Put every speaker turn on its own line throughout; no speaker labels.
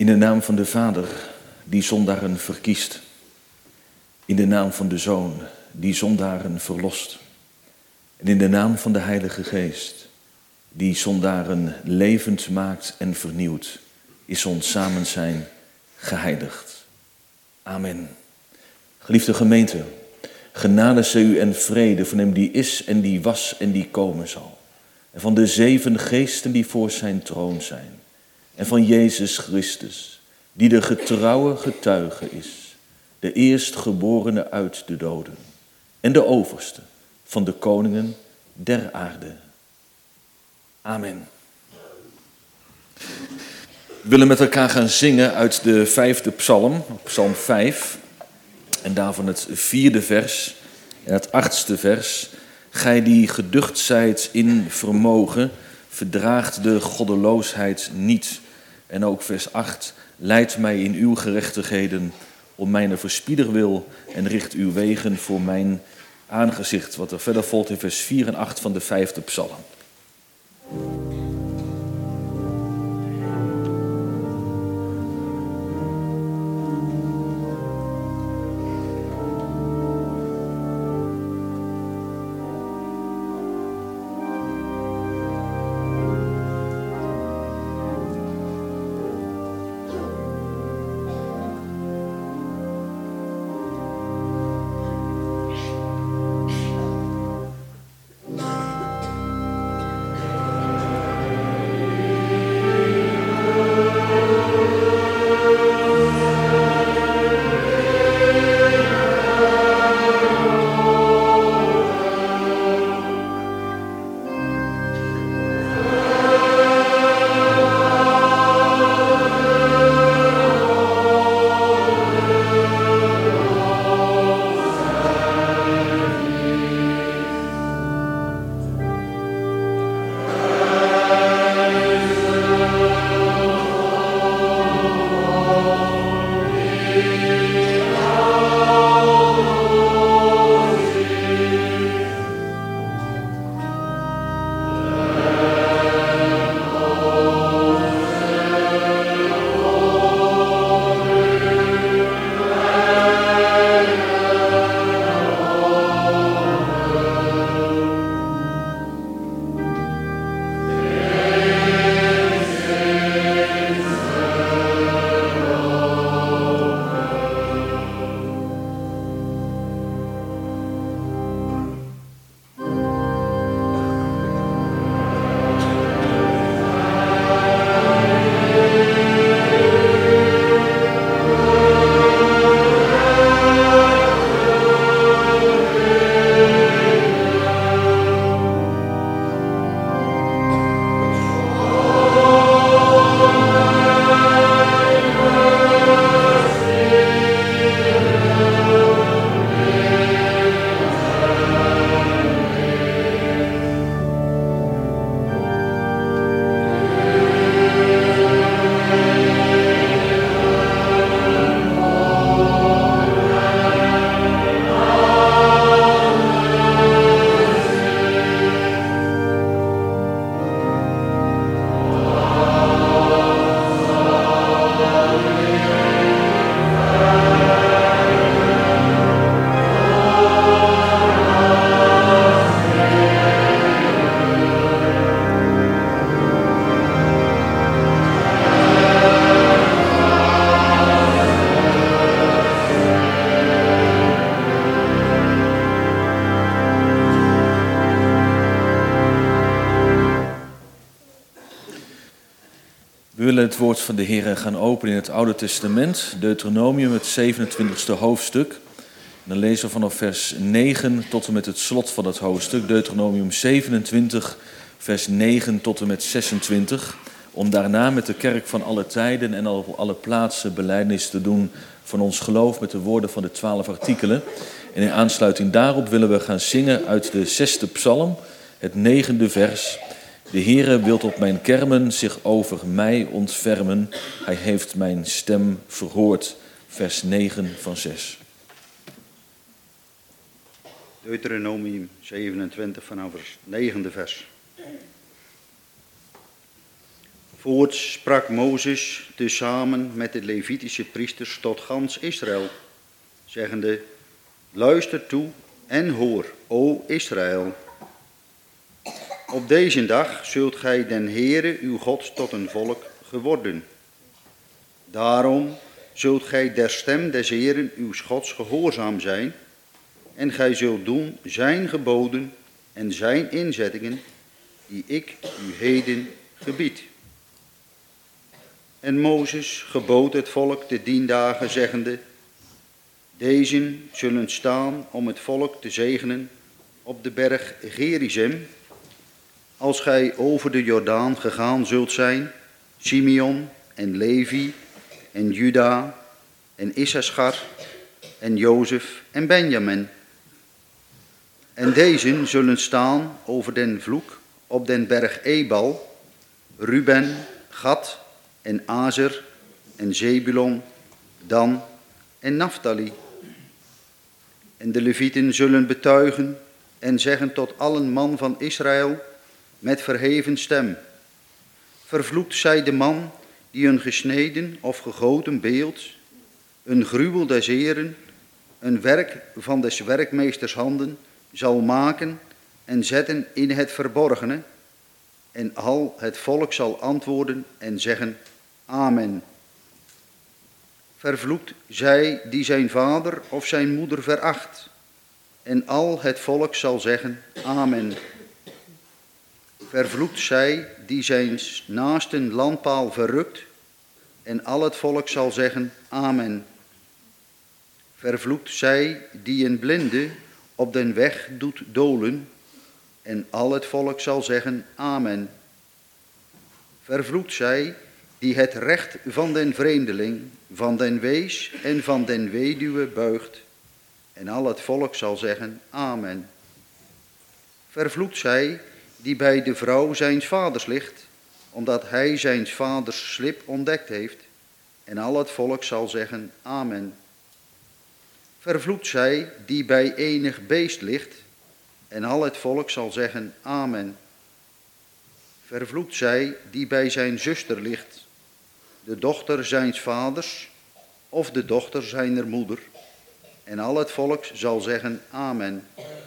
In de naam van de Vader, die zondaren verkiest. In de naam van de Zoon, die zondaren verlost. En in de naam van de Heilige Geest, die zondaren levend maakt en vernieuwt, is ons samenzijn geheiligd. Amen. Geliefde gemeente, genade zij u en vrede van hem die is en die was en die komen zal. En van de 7 geesten die voor zijn troon zijn. En van Jezus Christus, die de getrouwe getuige is, de eerstgeborene uit de doden en de overste van de koningen der aarde. Amen. We willen met elkaar gaan zingen uit de 5e psalm, psalm 5, en daarvan het 4e vers en het 8e vers. Gij die geducht zijt in vermogen, verdraagt de goddeloosheid niet. En ook vers 8, leidt mij in uw gerechtigheden om mijn verspieder wil en richt uw wegen voor mijn aangezicht. Wat er verder volgt in vers 4 en 8 van de 5e psalm. We willen het woord van de Heer gaan openen in het Oude Testament, Deuteronomium, het 27e hoofdstuk. En dan lezen we vanaf vers 9 tot en met het slot van het hoofdstuk, Deuteronomium 27, vers 9 tot en met 26. Om daarna met de kerk van alle tijden en op alle plaatsen belijdenis te doen van ons geloof met de woorden van de 12 artikelen. En in aansluiting daarop willen we gaan zingen uit de 6e psalm, het 9e vers. De Heere wilt op mijn kermen zich over mij ontfermen. Hij heeft mijn stem verhoord. Vers 9 van 6.
Deuteronomium 27 vanaf het 9e vers. Voorts sprak Mozes tezamen met de Levitische priesters tot gans Israël, zeggende: luister toe en hoor, o Israël. Op deze dag zult gij den Heere uw God tot een volk geworden. Daarom zult gij der stem des Heeren uw Gods gehoorzaam zijn, en gij zult doen zijn geboden en zijn inzettingen, die ik u heden gebied. En Mozes gebood het volk de 10 dagen, zeggende: dezen zullen staan om het volk te zegenen op de berg Gerizim, als gij over de Jordaan gegaan zult zijn, Simeon en Levi en Juda en Issachar en Jozef en Benjamin. En dezen zullen staan over den vloek op den berg Ebal, Ruben, Gad en Azer en Zebulon, Dan en Naphtali. En de Levieten zullen betuigen en zeggen tot allen man van Israël met verheven stem: vervloekt zij de man die een gesneden of gegoten beeld, een gruwel des Heeren, een werk van des werkmeesters handen, zal maken en zetten in het verborgene. En al het volk zal antwoorden en zeggen: amen. Vervloekt zij die zijn vader of zijn moeder veracht. En al het volk zal zeggen: amen. Vervloekt zij die zijn naasten landpaal verrukt. En al het volk zal zeggen: amen. Vervloekt zij die een blinde op den weg doet dolen. En al het volk zal zeggen: amen. Vervloekt zij die het recht van den vreemdeling, van den wees en van den weduwe buigt. En al het volk zal zeggen: amen. Vervloekt zij die bij de vrouw zijns vaders ligt, omdat hij zijns vaders slip ontdekt heeft. En al het volk zal zeggen: amen. Vervloekt zij die bij enig beest ligt, en al het volk zal zeggen: amen. Vervloekt zij die bij zijn zuster ligt, de dochter zijns vaders of de dochter zijner moeder. En al het volk zal zeggen: amen.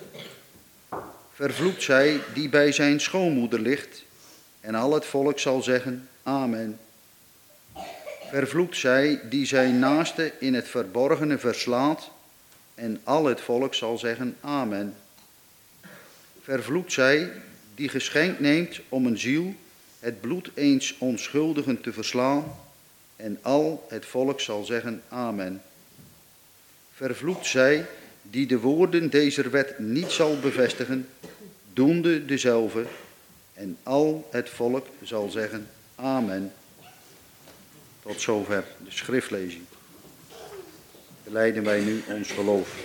Vervloekt zij die bij zijn schoonmoeder ligt, en al het volk zal zeggen: amen. Vervloekt zij die zijn naaste in het verborgene verslaat, en al het volk zal zeggen: amen. Vervloekt zij die geschenk neemt om een ziel het bloed eens onschuldigen te verslaan, en al het volk zal zeggen: amen. Vervloekt zij die de woorden deze wet niet zal bevestigen, doende dezelfde, en al het volk zal zeggen: amen. Tot zover de schriftlezing. Belijden wij nu ons geloof.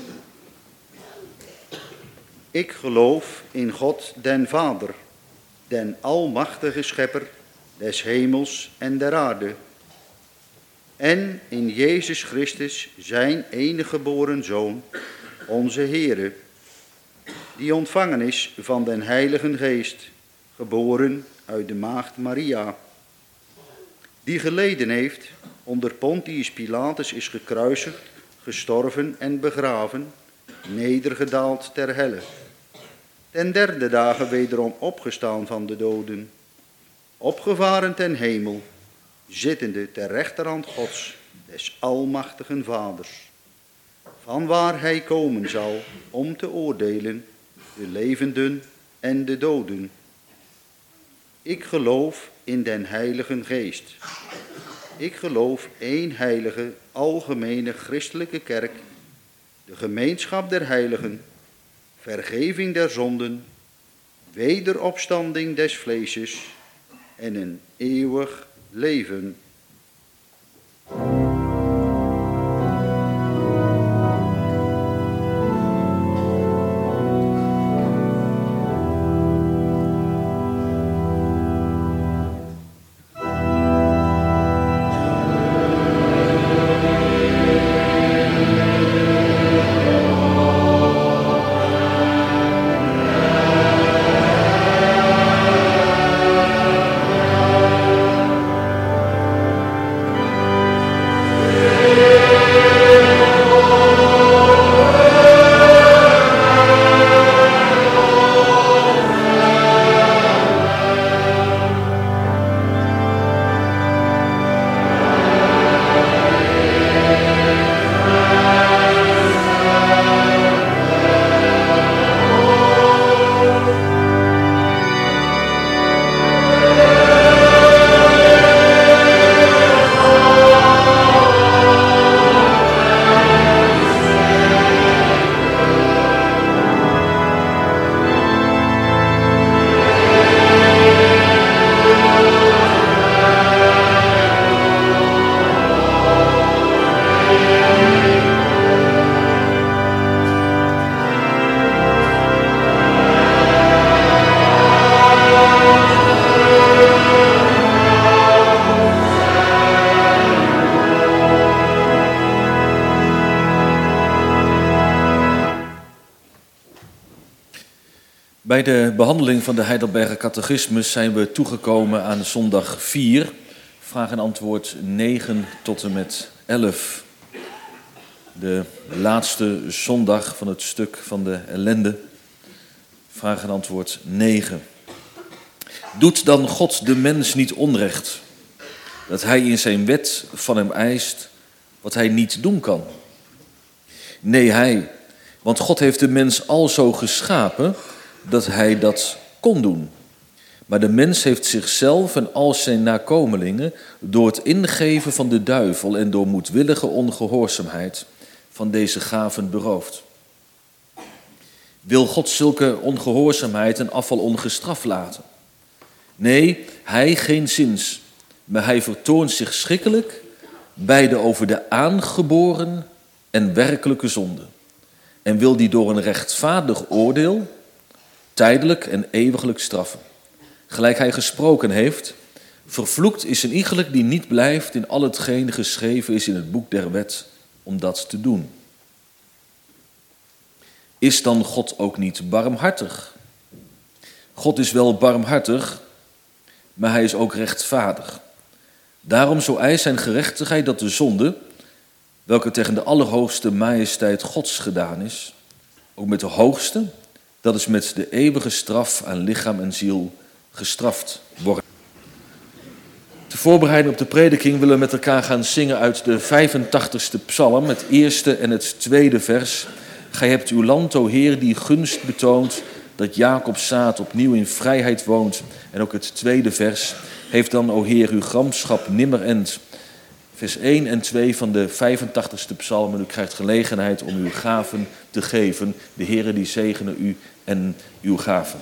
Ik geloof in God den Vader, den almachtige schepper des hemels en der aarde, en in Jezus Christus, zijn enige geboren Zoon, onze Heere, die ontvangen is van den Heiligen Geest, geboren uit de maagd Maria, die geleden heeft, onder Pontius Pilatus is gekruisigd, gestorven en begraven, nedergedaald ter helle, ten 3e dagen wederom opgestaan van de doden, opgevaren ten hemel, zittende ter rechterhand Gods, des almachtigen Vaders, vanwaar hij komen zal om te oordelen de levenden en de doden. Ik geloof in den Heiligen Geest. Ik geloof één heilige, algemene christelijke kerk, de gemeenschap der heiligen, vergeving der zonden, wederopstanding des vleeses en een eeuwig leven.
Bij de behandeling van de Heidelberger Catechismus zijn we toegekomen aan zondag 4, vraag en antwoord 9 tot en met 11. De laatste zondag van het stuk van de ellende, vraag en antwoord 9. Doet dan God de mens niet onrecht, dat hij in zijn wet van hem eist wat hij niet doen kan? Nee, hij, want God heeft de mens alzo geschapen dat hij dat kon doen. Maar de mens heeft zichzelf en al zijn nakomelingen door het ingeven van de duivel en door moedwillige ongehoorzaamheid van deze gaven beroofd. Wil God zulke ongehoorzaamheid en afval ongestraft laten? Nee, hij geenszins, maar hij vertoont zich schrikkelijk beide over de aangeboren en werkelijke zonde en wil die door een rechtvaardig oordeel tijdelijk en eeuwiglijk straffen. Gelijk hij gesproken heeft, vervloekt is een iegelijk die niet blijft in al hetgeen geschreven is in het boek der wet om dat te doen. Is dan God ook niet barmhartig? God is wel barmhartig, maar hij is ook rechtvaardig. Daarom zo eist zijn gerechtigheid dat de zonde, welke tegen de allerhoogste majesteit Gods gedaan is, ook met de hoogste, dat is met de eeuwige straf aan lichaam en ziel, gestraft worden. Ter voorbereiding op de prediking willen we met elkaar gaan zingen uit de 85ste psalm, het eerste en het tweede vers. Gij hebt uw land, o Heer, die gunst betoont, dat Jacobs zaad opnieuw in vrijheid woont. En ook het tweede vers heeft dan, o Heer, uw gramschap nimmer end. Vers 1 en 2 van de 85ste psalm. En u krijgt gelegenheid om uw gaven te geven. De Heere die zegene u en uw gaven.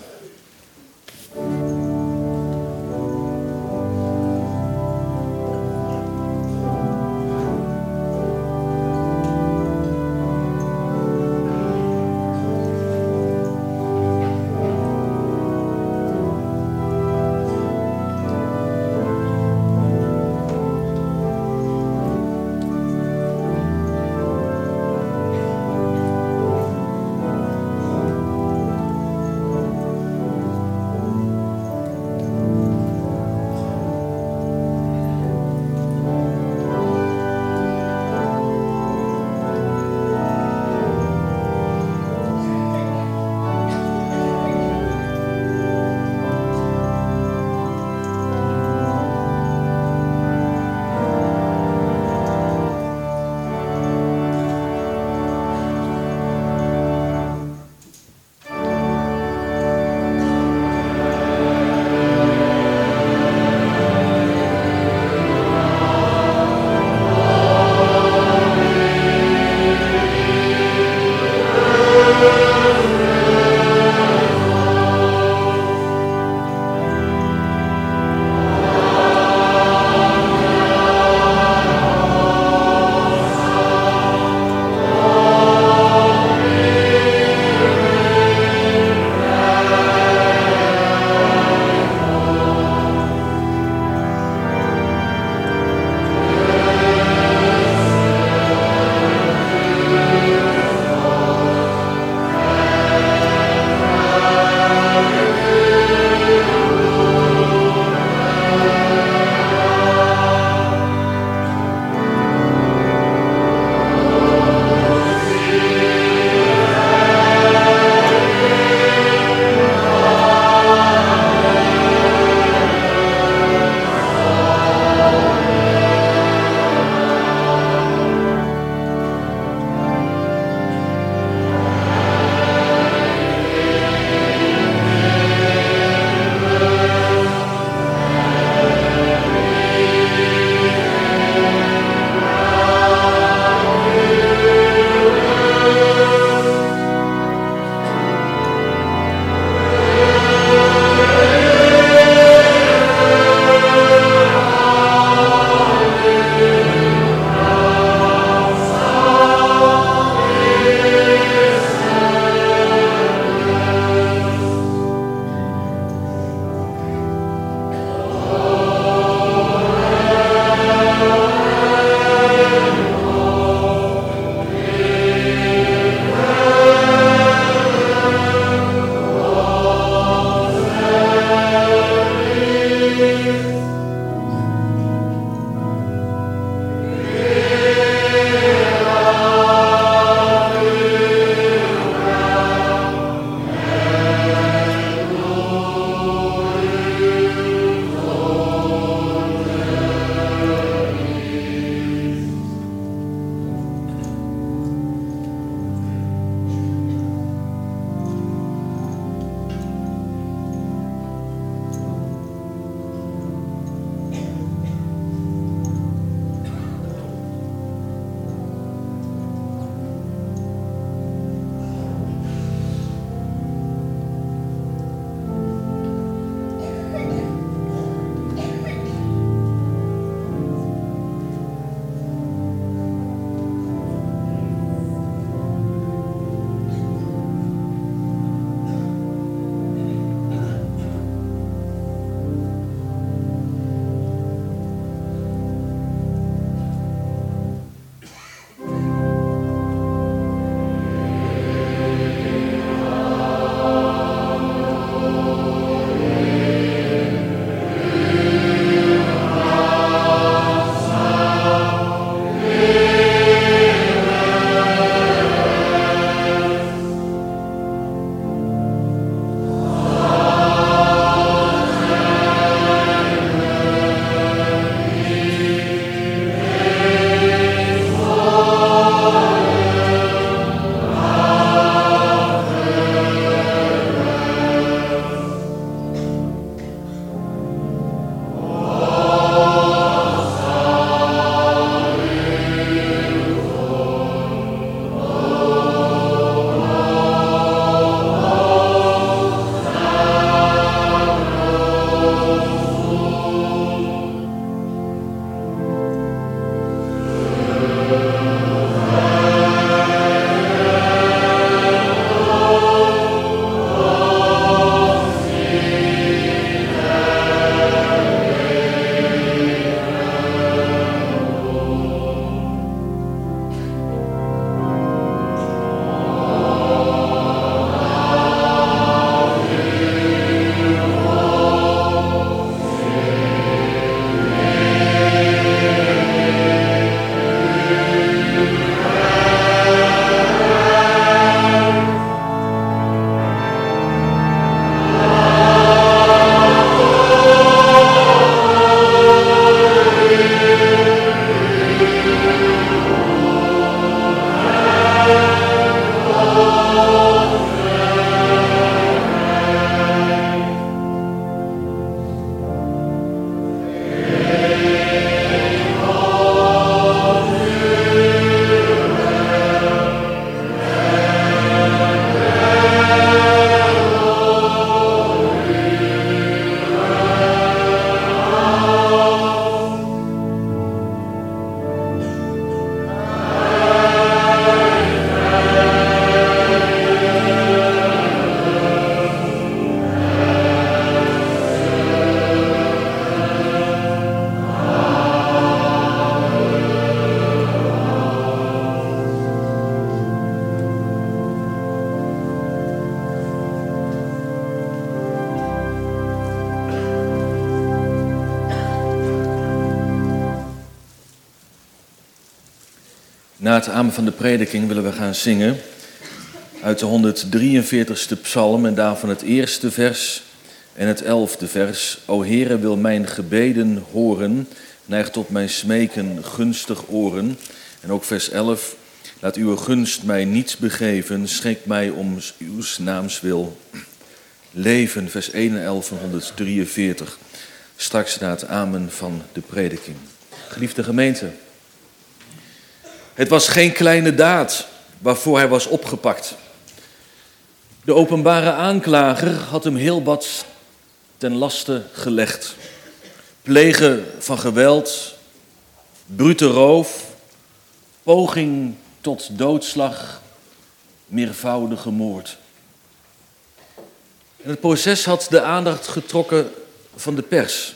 Na het amen van de prediking willen we gaan zingen uit de 143ste psalm en daarvan het eerste vers en het 11e vers. O Heere, wil mijn gebeden horen, neig tot mijn smeken gunstig oren. En ook vers 11, laat uw gunst mij niets begeven, schenk mij om uw naams wil leven. Vers 1 en 11 van 143, straks na het amen van de prediking. Geliefde gemeente, het was geen kleine daad waarvoor hij was opgepakt. De openbare aanklager had hem heel wat ten laste gelegd. Plegen van geweld, brute roof, poging tot doodslag, meervoudige moord. En het proces had de aandacht getrokken van de pers.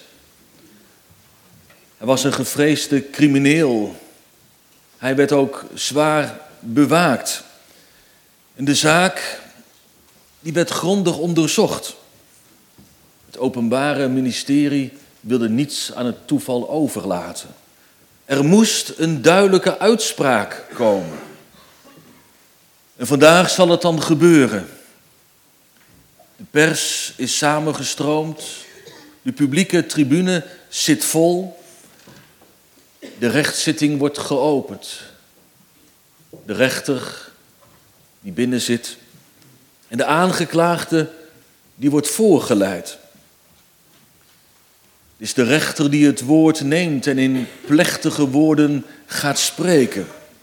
Hij was een gevreesde crimineel. Hij werd ook zwaar bewaakt. En de zaak die werd grondig onderzocht. Het openbare ministerie wilde niets aan het toeval overlaten. Er moest een duidelijke uitspraak komen. En vandaag zal het dan gebeuren. De pers is samengestroomd. De publieke tribune zit vol. De rechtszitting wordt geopend. De rechter die binnen zit. En de aangeklaagde die wordt voorgeleid. Het is de rechter die het woord neemt en in plechtige woorden gaat spreken.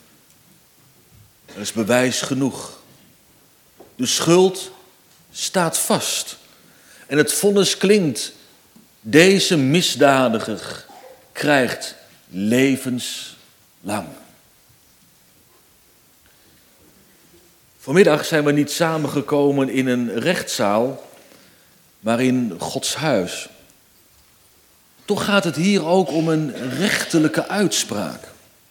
Er is bewijs genoeg. De schuld staat vast. En het vonnis klinkt. Deze misdadiger krijgt levenslang. Vanmiddag zijn we niet samengekomen in een rechtszaal, maar in Gods huis. Toch gaat het hier ook om een rechterlijke uitspraak.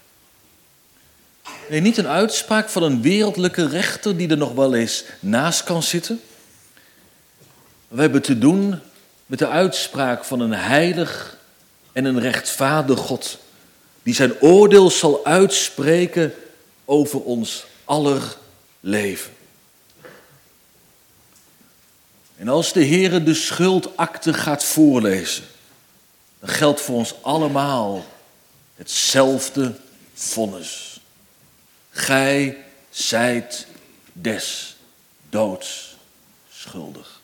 Nee, niet een uitspraak van een wereldlijke rechter die er nog wel eens naast kan zitten. We hebben te doen met de uitspraak van een heilig en een rechtvaardig God, die zijn oordeel zal uitspreken over ons aller leven. En als de Heere de schuldakte gaat voorlezen, dan geldt voor ons allemaal hetzelfde vonnis. Gij zijt des doods schuldig.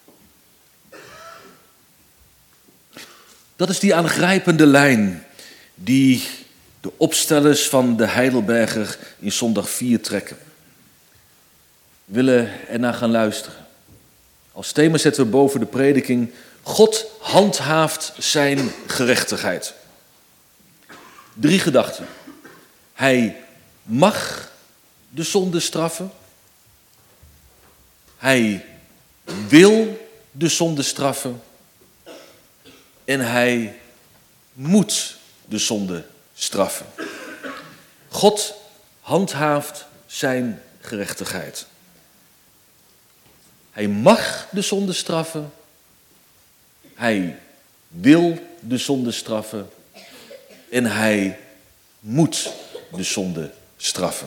Dat is die aangrijpende lijn die de opstellers van de Heidelberger in zondag 4 trekken. We willen ernaar gaan luisteren. Als thema zetten we boven de prediking: God handhaaft zijn gerechtigheid. 3 gedachten. Hij mag de zonde straffen. Hij wil de zonde straffen. En hij moet de zonde straffen. God handhaaft zijn gerechtigheid. Hij mag de zonde straffen. Hij wil de zonde straffen. En hij moet de zonde straffen.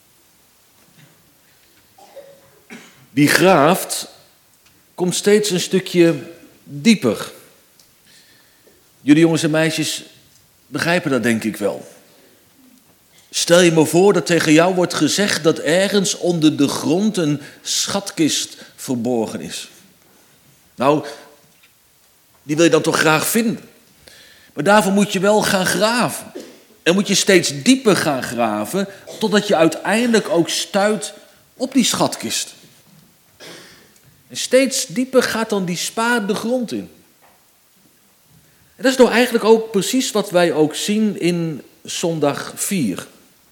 Wie graaft, komt steeds een stukje dieper. Jullie jongens en meisjes begrijpen dat denk ik wel. Stel je me voor dat tegen jou wordt gezegd dat ergens onder de grond een schatkist verborgen is. Nou, die wil je dan toch graag vinden. Maar daarvoor moet je wel gaan graven. En moet je steeds dieper gaan graven, totdat je uiteindelijk ook stuit op die schatkist. En steeds dieper gaat dan die spaar de grond in. En dat is nou eigenlijk ook precies wat wij ook zien in zondag 4.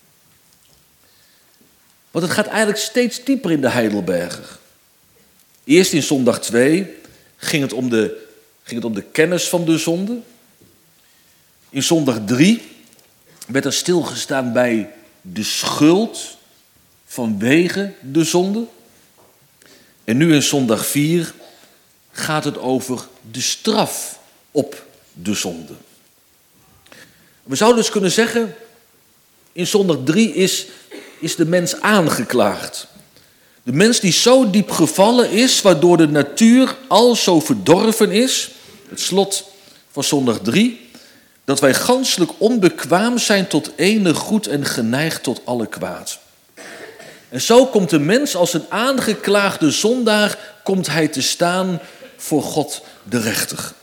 Want het gaat eigenlijk steeds dieper in de Heidelberger. Eerst in zondag 2 ging het om de kennis van de zonde. In zondag 3 werd er stilgestaan bij de schuld vanwege de zonde. En nu in zondag 4 gaat het over de straf op de zonde. We zouden dus kunnen zeggen, in zondag 3 is is de mens aangeklaagd. De mens die zo diep gevallen is, waardoor de natuur al zo verdorven is, het slot van zondag 3, dat wij ganschelijk onbekwaam zijn tot enig goed en geneigd tot alle kwaad. En zo komt de mens als een aangeklaagde zondaar, komt hij te staan voor God de rechter.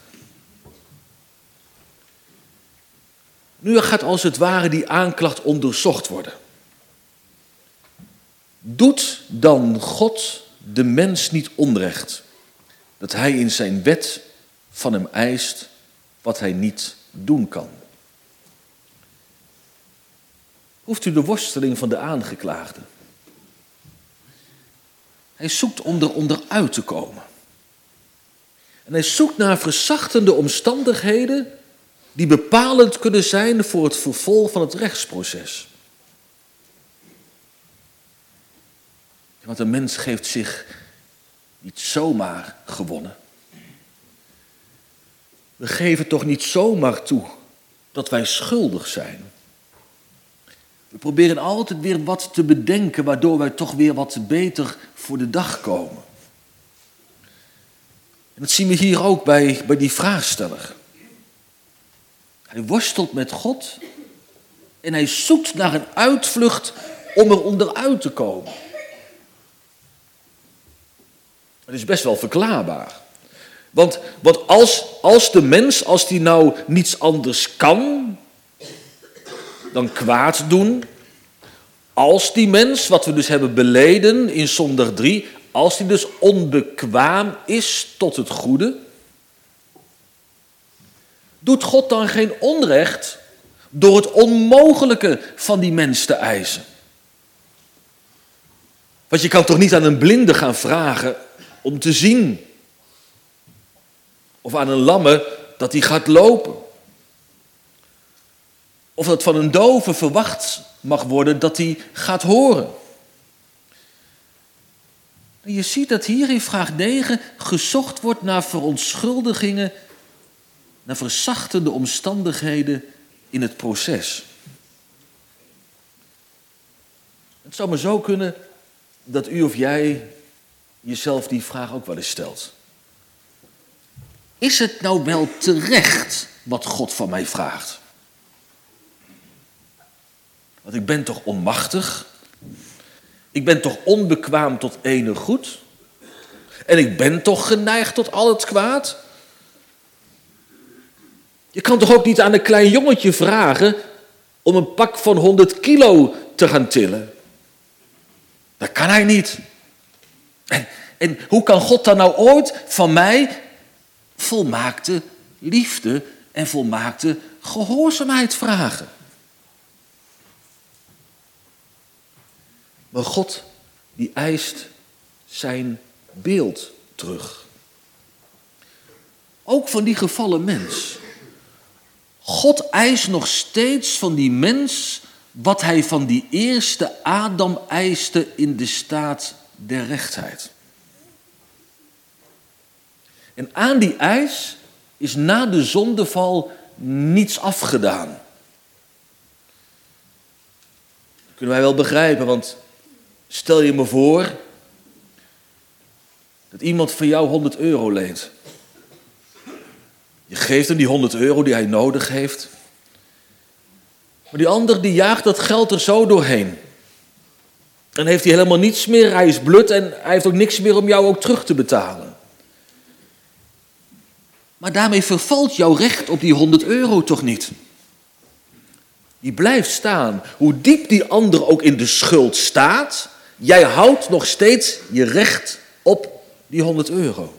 Nu gaat als het ware die aanklacht onderzocht worden. Doet dan God de mens niet onrecht, dat hij in zijn wet van hem eist wat hij niet doen kan? Hoeft u de worsteling van de aangeklaagde? Hij zoekt om er onderuit te komen. En hij zoekt naar verzachtende omstandigheden die bepalend kunnen zijn voor het vervolg van het rechtsproces. Want een mens geeft zich niet zomaar gewonnen. We geven toch niet zomaar toe dat wij schuldig zijn. We proberen altijd weer wat te bedenken, waardoor wij toch weer wat beter voor de dag komen. En dat zien we hier ook bij die vraagsteller. Hij worstelt met God en hij zoekt naar een uitvlucht om er onderuit te komen. Dat is best wel verklaarbaar. Want als de mens, als die nou niets anders kan dan kwaad doen, als die mens, wat we dus hebben beleden in zondag 3, als die dus onbekwaam is tot het goede, doet God dan geen onrecht door het onmogelijke van die mens te eisen? Want je kan toch niet aan een blinde gaan vragen om te zien, of aan een lamme dat hij gaat lopen, of dat van een dove verwacht mag worden dat hij gaat horen. En je ziet dat hier in vraag 9 gezocht wordt naar verontschuldigingen, naar verzachtende omstandigheden in het proces. Het zou maar zo kunnen dat u of jij jezelf die vraag ook wel eens stelt. Is het nou wel terecht wat God van mij vraagt? Want ik ben toch onmachtig? Ik ben toch onbekwaam tot enig goed? En ik ben toch geneigd tot al het kwaad? Je kan toch ook niet aan een klein jongetje vragen om een pak van 100 kilo te gaan tillen? Dat kan hij niet. En hoe kan God dan nou ooit van mij volmaakte liefde en volmaakte gehoorzaamheid vragen? Maar God die eist zijn beeld terug. Ook van die gevallen mens. God eist nog steeds van die mens wat hij van die eerste Adam eiste in de staat der rechtheid. En aan die eis is na de zondeval niets afgedaan. Dat kunnen wij wel begrijpen, want stel je me voor dat iemand van jou 100 euro leent. Je geeft hem die 100 euro die hij nodig heeft. Maar die ander die jaagt dat geld er zo doorheen. En heeft hij helemaal niets meer, hij is blut en hij heeft ook niks meer om jou ook terug te betalen. Maar daarmee vervalt jouw recht op die 100 euro toch niet? Die blijft staan. Hoe diep die ander ook in de schuld staat, jij houdt nog steeds je recht op die 100 euro.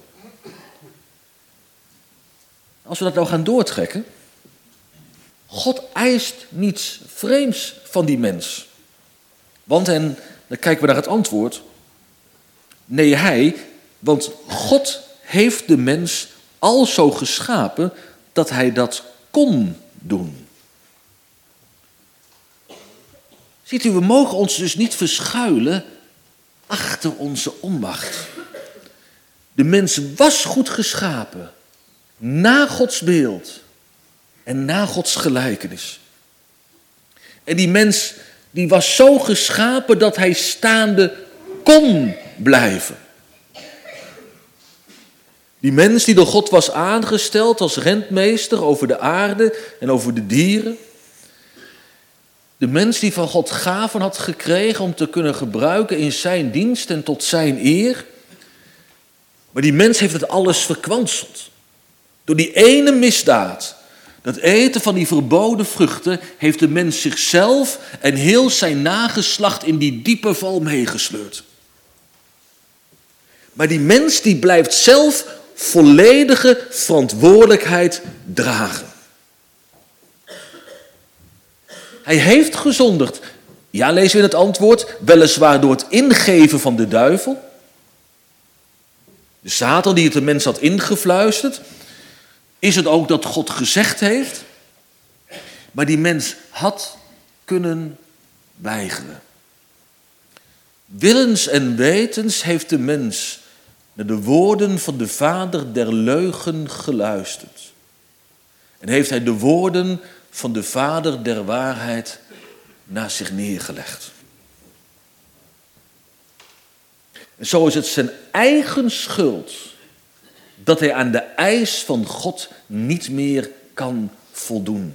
Als we dat nou gaan doortrekken, God eist niets vreemds van die mens. Want, en dan kijken we naar het antwoord, nee, want God heeft de mens al zo geschapen dat hij dat kon doen. Ziet u, we mogen ons dus niet verschuilen achter onze onmacht. De mens was goed geschapen, naar Gods beeld en naar Gods gelijkenis. En die mens die was zo geschapen dat hij staande kon blijven. Die mens die door God was aangesteld als rentmeester over de aarde en over de dieren. De mens die van God gaven had gekregen om te kunnen gebruiken in zijn dienst en tot zijn eer. Maar die mens heeft het alles verkwanseld. Door die ene misdaad, dat eten van die verboden vruchten, heeft de mens zichzelf en heel zijn nageslacht in die diepe val meegesleurd. Maar die mens die blijft zelf volledige verantwoordelijkheid dragen. Hij heeft gezondigd. Ja, lezen we in het antwoord, weliswaar door het ingeven van de duivel. De Satan die het de mens had ingefluisterd. Is het ook dat God gezegd heeft? Maar die mens had kunnen weigeren. Willens en wetens heeft de mens naar de woorden van de vader der leugen geluisterd. En heeft hij de woorden van de vader der waarheid naast zich neergelegd. En zo is het zijn eigen schuld dat hij aan de eis van God niet meer kan voldoen.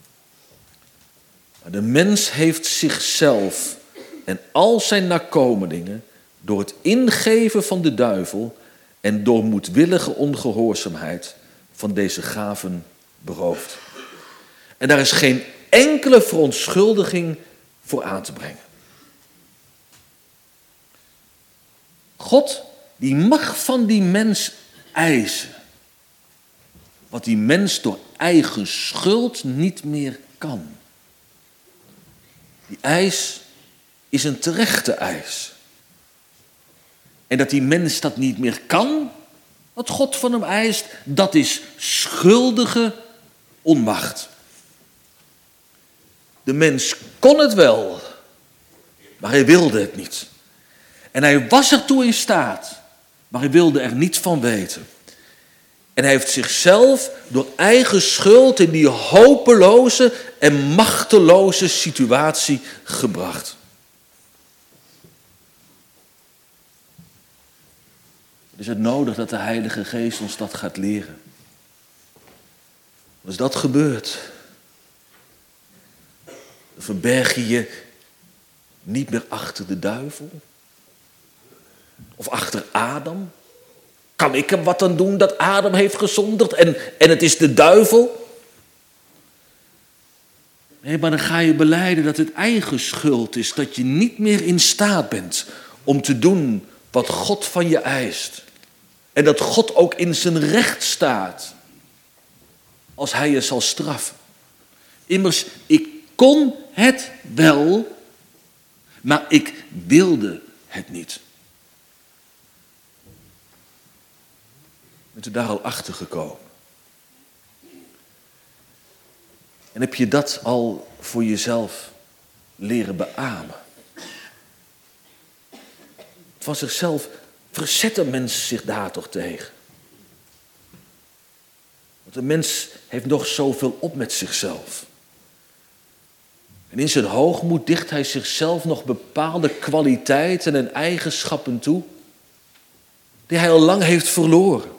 Maar de mens heeft zichzelf en al zijn nakomelingen door het ingeven van de duivel en door moedwillige ongehoorzaamheid van deze gaven beroofd. En daar is geen enkele verontschuldiging voor aan te brengen. God, die mag van die mens eisen wat die mens door eigen schuld niet meer kan. Die eis is een terechte eis. En dat die mens dat niet meer kan, wat God van hem eist, dat is schuldige onmacht. De mens kon het wel, maar hij wilde het niet. En hij was ertoe in staat, maar hij wilde er niet van weten. En hij heeft zichzelf door eigen schuld in die hopeloze en machteloze situatie gebracht. Het is het nodig dat de Heilige Geest ons dat gaat leren. Als dat gebeurt, dan verberg je je niet meer achter de duivel of achter Adam. Kan ik er wat aan doen dat Adam heeft gezondigd en het is de duivel? Nee, maar dan ga je belijden dat het eigen schuld is, dat je niet meer in staat bent om te doen wat God van je eist. En dat God ook in zijn recht staat als hij je zal straffen. Immers, ik kon het wel, maar ik wilde het niet. Bent u daar al achter gekomen? En heb je dat al voor jezelf leren beamen? Van zichzelf verzet een mens zich daar toch tegen. Want een mens heeft nog zoveel op met zichzelf. En in zijn hoogmoed dicht hij zichzelf nog bepaalde kwaliteiten en eigenschappen toe die hij al lang heeft verloren.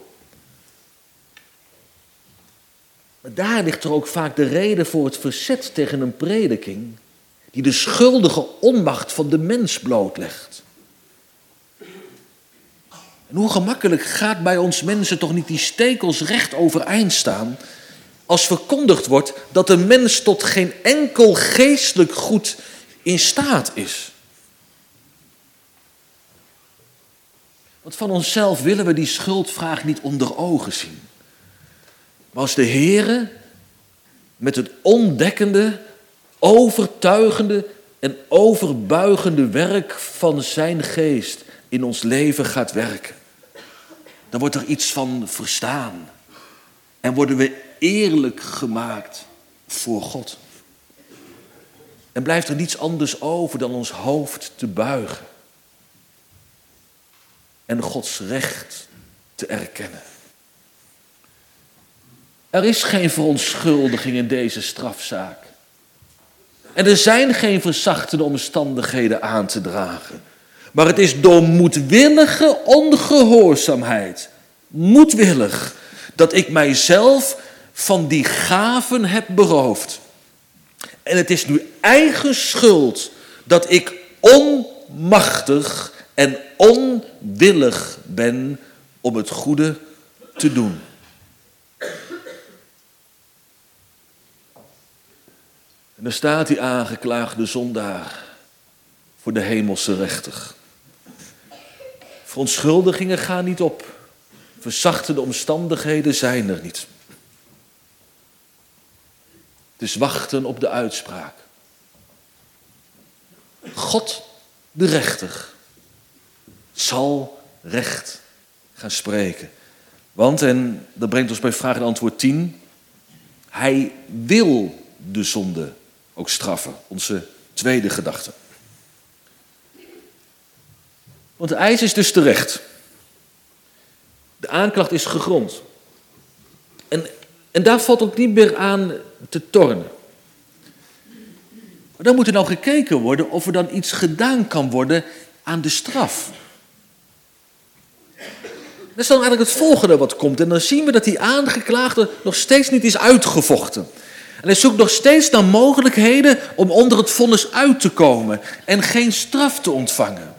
Maar daar ligt er ook vaak de reden voor het verzet tegen een prediking die de schuldige onmacht van de mens blootlegt. En hoe gemakkelijk gaat bij ons mensen toch niet die stekels recht overeind staan als verkondigd wordt dat de mens tot geen enkel geestelijk goed in staat is. Want van onszelf willen we die schuldvraag niet onder ogen zien. Maar als de Heere met het ontdekkende, overtuigende en overbuigende werk van zijn geest in ons leven gaat werken, dan wordt er iets van verstaan. En worden we eerlijk gemaakt voor God. En blijft er niets anders over dan ons hoofd te buigen. En Gods recht te erkennen. Er is geen verontschuldiging in deze strafzaak. En er zijn geen verzachtende omstandigheden aan te dragen. Maar het is door moedwillige ongehoorzaamheid, moedwillig, dat ik mijzelf van die gaven heb beroofd. En het is nu eigen schuld dat ik onmachtig en onwillig ben om het goede te doen. En dan staat die aangeklaagde zondaar voor de hemelse rechter. Verontschuldigingen gaan niet op. Verzachtende omstandigheden zijn er niet. Het is wachten op de uitspraak. God, de rechter, zal recht gaan spreken. Want, en dat brengt ons bij vraag en antwoord 10, hij wil de zonde ook straffen. Onze tweede gedachte. Want de eis is dus terecht. De aanklacht is gegrond. En daar valt ook niet meer aan te tornen. Maar dan moet er nou gekeken worden of er dan iets gedaan kan worden aan de straf. Dat is dan eigenlijk het volgende wat komt. En dan zien we dat die aangeklaagde nog steeds niet is uitgevochten. En hij zoekt nog steeds naar mogelijkheden om onder het vonnis uit te komen en geen straf te ontvangen.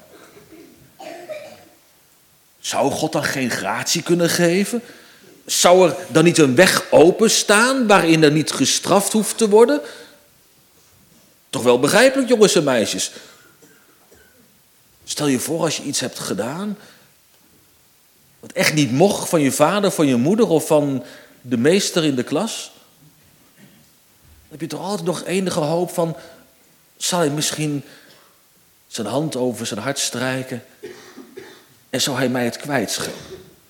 Zou God dan geen gratie kunnen geven? Zou er dan niet een weg openstaan waarin er niet gestraft hoeft te worden? Toch wel begrijpelijk, jongens en meisjes. Stel je voor als je iets hebt gedaan wat echt niet mocht van je vader, van je moeder of van de meester in de klas. Dan heb je toch altijd nog enige hoop van, zal hij misschien zijn hand over zijn hart strijken en zou hij mij het kwijtschelden?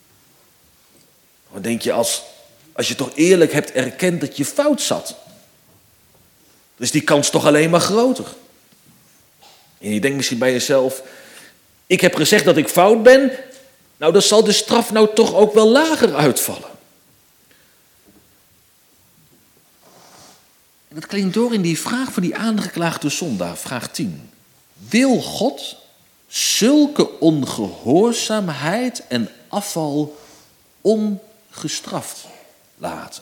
Dan denk je, als je toch eerlijk hebt erkend dat je fout zat, dus die kans toch alleen maar groter. En je denkt misschien bij jezelf, ik heb gezegd dat ik fout ben, nou dan zal de straf nou toch ook wel lager uitvallen. En dat klinkt door in die vraag van die aangeklaagde zondaar, vraag 10. Wil God zulke ongehoorzaamheid en afval ongestraft laten?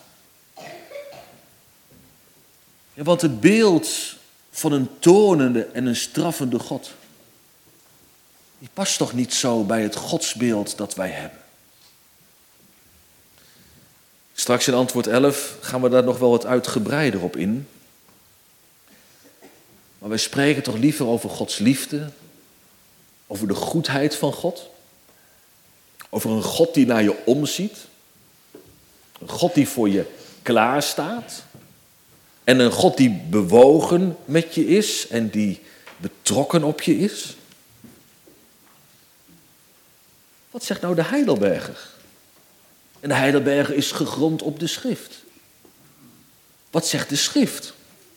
Ja, want het beeld van een toornende en een straffende God, die past toch niet zo bij het godsbeeld dat wij hebben. Straks in antwoord 11 gaan we daar nog wel wat uitgebreider op in. Maar wij spreken toch liever over Gods liefde, over de goedheid van God, over een God die naar je omziet, een God die voor je klaarstaat en een God die bewogen met je is en die betrokken op je is. Wat zegt nou de Heidelberger? En de Heidelberger is gegrond op de schrift. Wat zegt de schrift?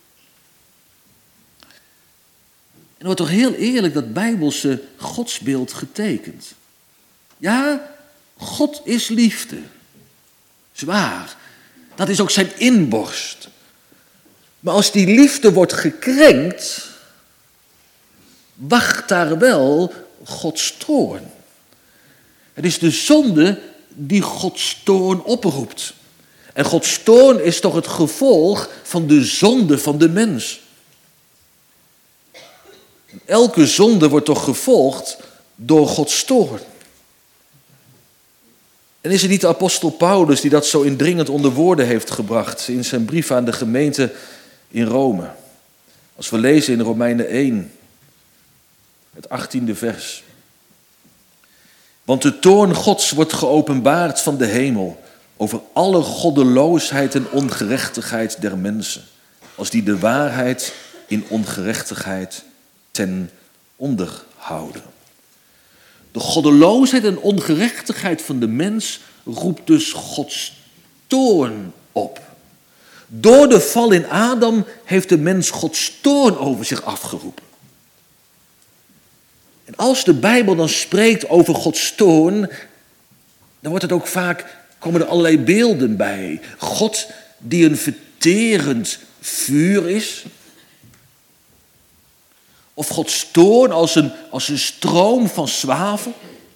En er wordt toch heel eerlijk dat bijbelse godsbeeld getekend. Ja, God is liefde. Zwaar. Dat is ook zijn inborst. Maar als die liefde wordt gekrenkt, wacht daar wel Gods toorn. Het is de zonde die Gods toorn oproept. En Gods toorn is toch het gevolg van de zonde van de mens. Elke zonde wordt toch gevolgd door Gods toorn. En is het niet de apostel Paulus die dat zo indringend onder woorden heeft gebracht in zijn brief aan de gemeente in Rome? Als we lezen in Romeinen 1, het 18e vers. Want de toorn Gods wordt geopenbaard van de hemel over alle goddeloosheid en ongerechtigheid der mensen, als die de waarheid in ongerechtigheid ten onder houden. De goddeloosheid en ongerechtigheid van de mens roept dus Gods toorn op. Door de val in Adam heeft de mens Gods toorn over zich afgeroepen. En als de Bijbel dan spreekt over Gods toorn, dan wordt het ook vaak, komen er allerlei beelden bij. God die een verterend vuur is. Of Gods toorn als een stroom van zwavel.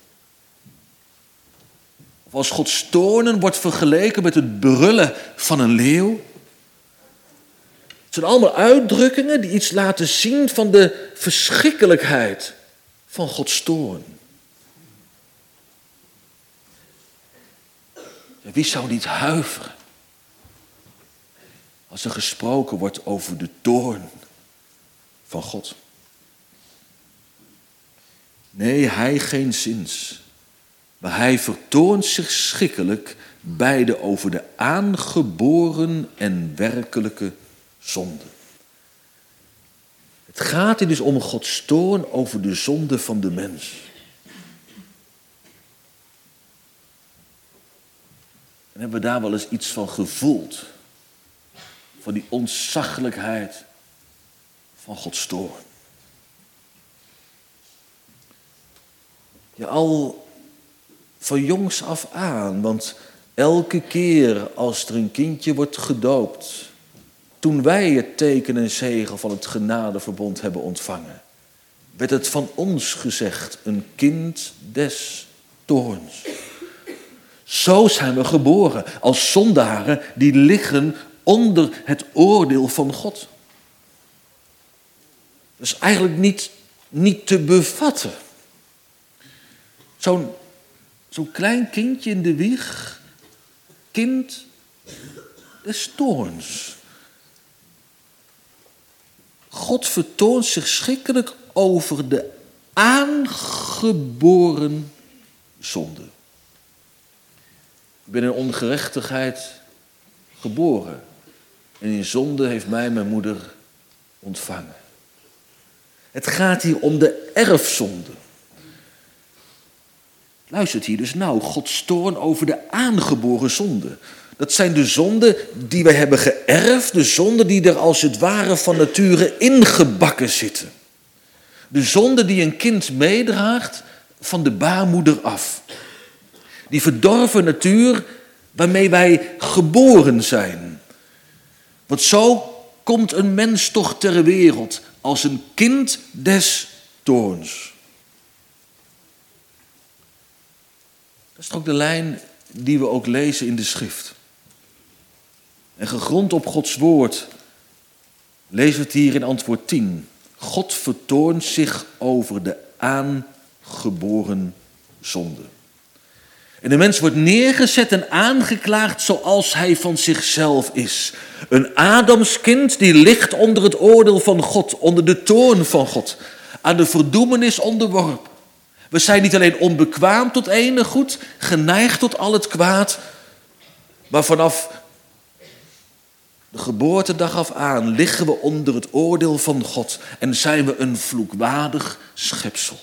Of als Gods toornen wordt vergeleken met het brullen van een leeuw. Het zijn allemaal uitdrukkingen die iets laten zien van de verschrikkelijkheid van Gods toorn. Wie zou niet huiveren als er gesproken wordt over de toorn van God? Nee, hij geenszins. Maar hij vertoont zich schikkelijk beide over de aangeboren en werkelijke zonde. Het gaat hier dus om Gods toorn over de zonde van de mens. En hebben we daar wel eens iets van gevoeld? Van die ontzaglijkheid van Gods toorn. Ja, al van jongs af aan, want elke keer als er een kindje wordt gedoopt, toen wij het teken en zegel van het genadeverbond hebben ontvangen, werd het van ons gezegd, een kind des toorns. Zo zijn we geboren, als zondaren die liggen onder het oordeel van God. Dat is eigenlijk niet te bevatten. Zo'n klein kindje in de wieg, kind des toorns. God vertoont zich schikkelijk over de aangeboren zonde. Ik ben in ongerechtigheid geboren. En in zonde heeft mij mijn moeder ontvangen. Het gaat hier om de erfzonde. Luistert hier dus nou, Gods toorn over de aangeboren zonde. Dat zijn de zonden die wij hebben geërfd, de zonden die er als het ware van nature ingebakken zitten. De zonde die een kind meedraagt van de baarmoeder af. Die verdorven natuur waarmee wij geboren zijn. Want zo komt een mens toch ter wereld als een kind des toorns. Dat is toch ook de lijn die we ook lezen in de schrift. En gegrond op Gods woord lezen we het hier in antwoord 10. God vertoont zich over de aangeboren zonde. En de mens wordt neergezet en aangeklaagd zoals hij van zichzelf is. Een Adamskind die ligt onder het oordeel van God, onder de toorn van God, aan de verdoemenis onderworpen. We zijn niet alleen onbekwaam tot enig goed, geneigd tot al het kwaad, maar vanaf de geboortedag af aan liggen we onder het oordeel van God en zijn we een vloekwaardig schepsel.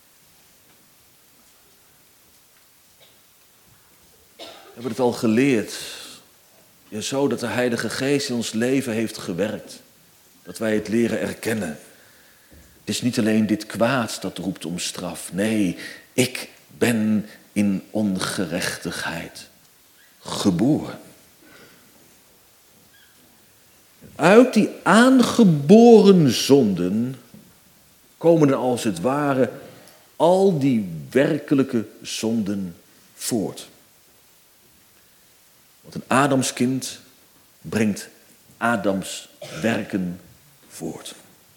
We hebben het al geleerd, ja, zo dat de Heilige Geest in ons leven heeft gewerkt, dat wij het leren erkennen. Het is niet alleen dit kwaad dat roept om straf. Nee, ik ben in ongerechtigheid geboren. Uit die aangeboren zonden komen er als het ware al die werkelijke zonden voort. Want een Adamskind brengt Adams werken voort.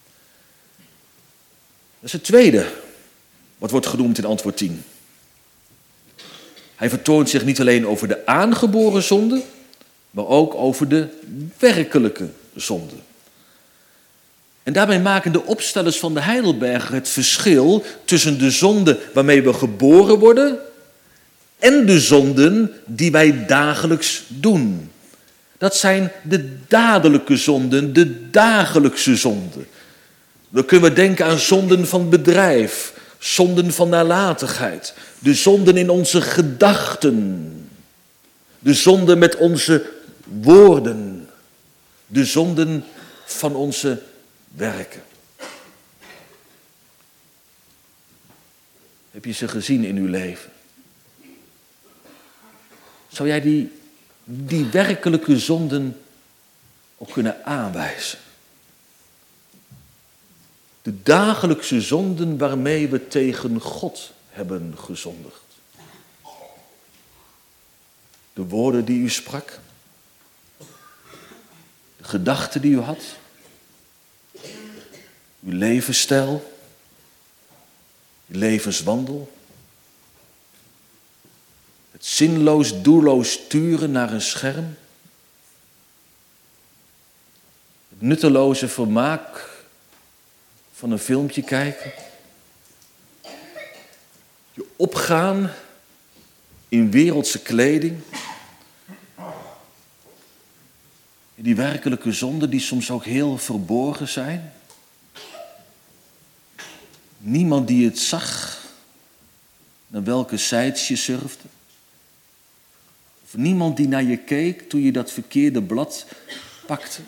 Dat is het tweede wat wordt genoemd in antwoord 10. Hij vertoont zich niet alleen over de aangeboren zonde, maar ook over de werkelijke zonde. En daarbij maken de opstellers van de Heidelberger het verschil tussen de zonde waarmee we geboren worden en de zonden die wij dagelijks doen. Dat zijn de dadelijke zonden, de dagelijkse zonden. Dan kunnen we denken aan zonden van bedrijf, zonden van nalatigheid, de zonden in onze gedachten, de zonden met onze woorden, de zonden van onze werken. Heb je ze gezien in uw leven? Zou jij die werkelijke zonden ook kunnen aanwijzen? De dagelijkse zonden waarmee we tegen God hebben gezondigd. De woorden die u sprak. De gedachten die u had. Uw levensstijl. Uw levenswandel. Het zinloos, doelloos turen naar een scherm. Het nutteloze vermaak van een filmpje kijken. Je opgaan in wereldse kleding. Die werkelijke zonden die soms ook heel verborgen zijn. Niemand die het zag, naar welke sites je surfde. Of niemand die naar je keek toen je dat verkeerde blad pakte.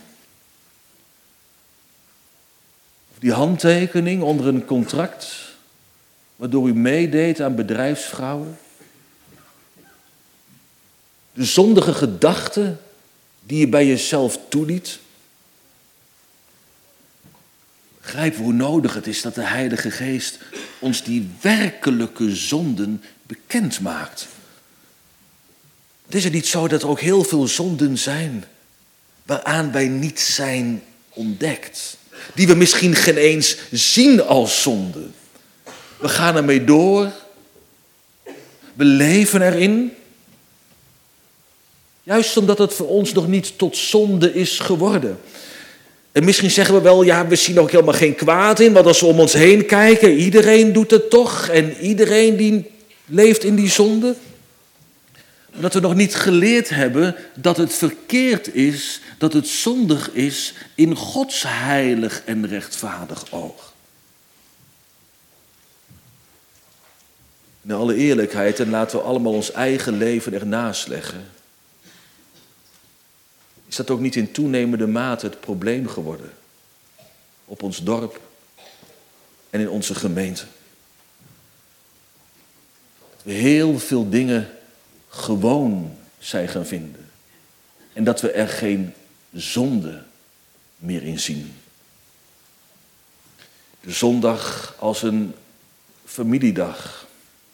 Of die handtekening onder een contract, waardoor u meedeed aan bedrijfsvrouwen. De zondige gedachten die je bij jezelf toeliet. Begrijp hoe nodig het is dat de Heilige Geest ons die werkelijke zonden bekend maakt. Het is het niet zo dat er ook heel veel zonden zijn waaraan wij niet zijn ontdekt. Die we misschien geen eens zien als zonde. We gaan ermee door. We leven erin. Juist omdat het voor ons nog niet tot zonde is geworden. En misschien zeggen we wel, ja, we zien ook helemaal geen kwaad in. Want als we om ons heen kijken, iedereen doet het toch. En iedereen die leeft in die zonde. Maar dat we nog niet geleerd hebben dat het verkeerd is, dat het zondig is in Gods heilig en rechtvaardig oog. In alle eerlijkheid, en laten we allemaal ons eigen leven ernaast leggen. Is dat ook niet in toenemende mate het probleem geworden? Op ons dorp en in onze gemeente. Dat we heel veel dingen gewoon zijn gaan vinden. En dat we er geen zonde meer in zien. De zondag als een familiedag.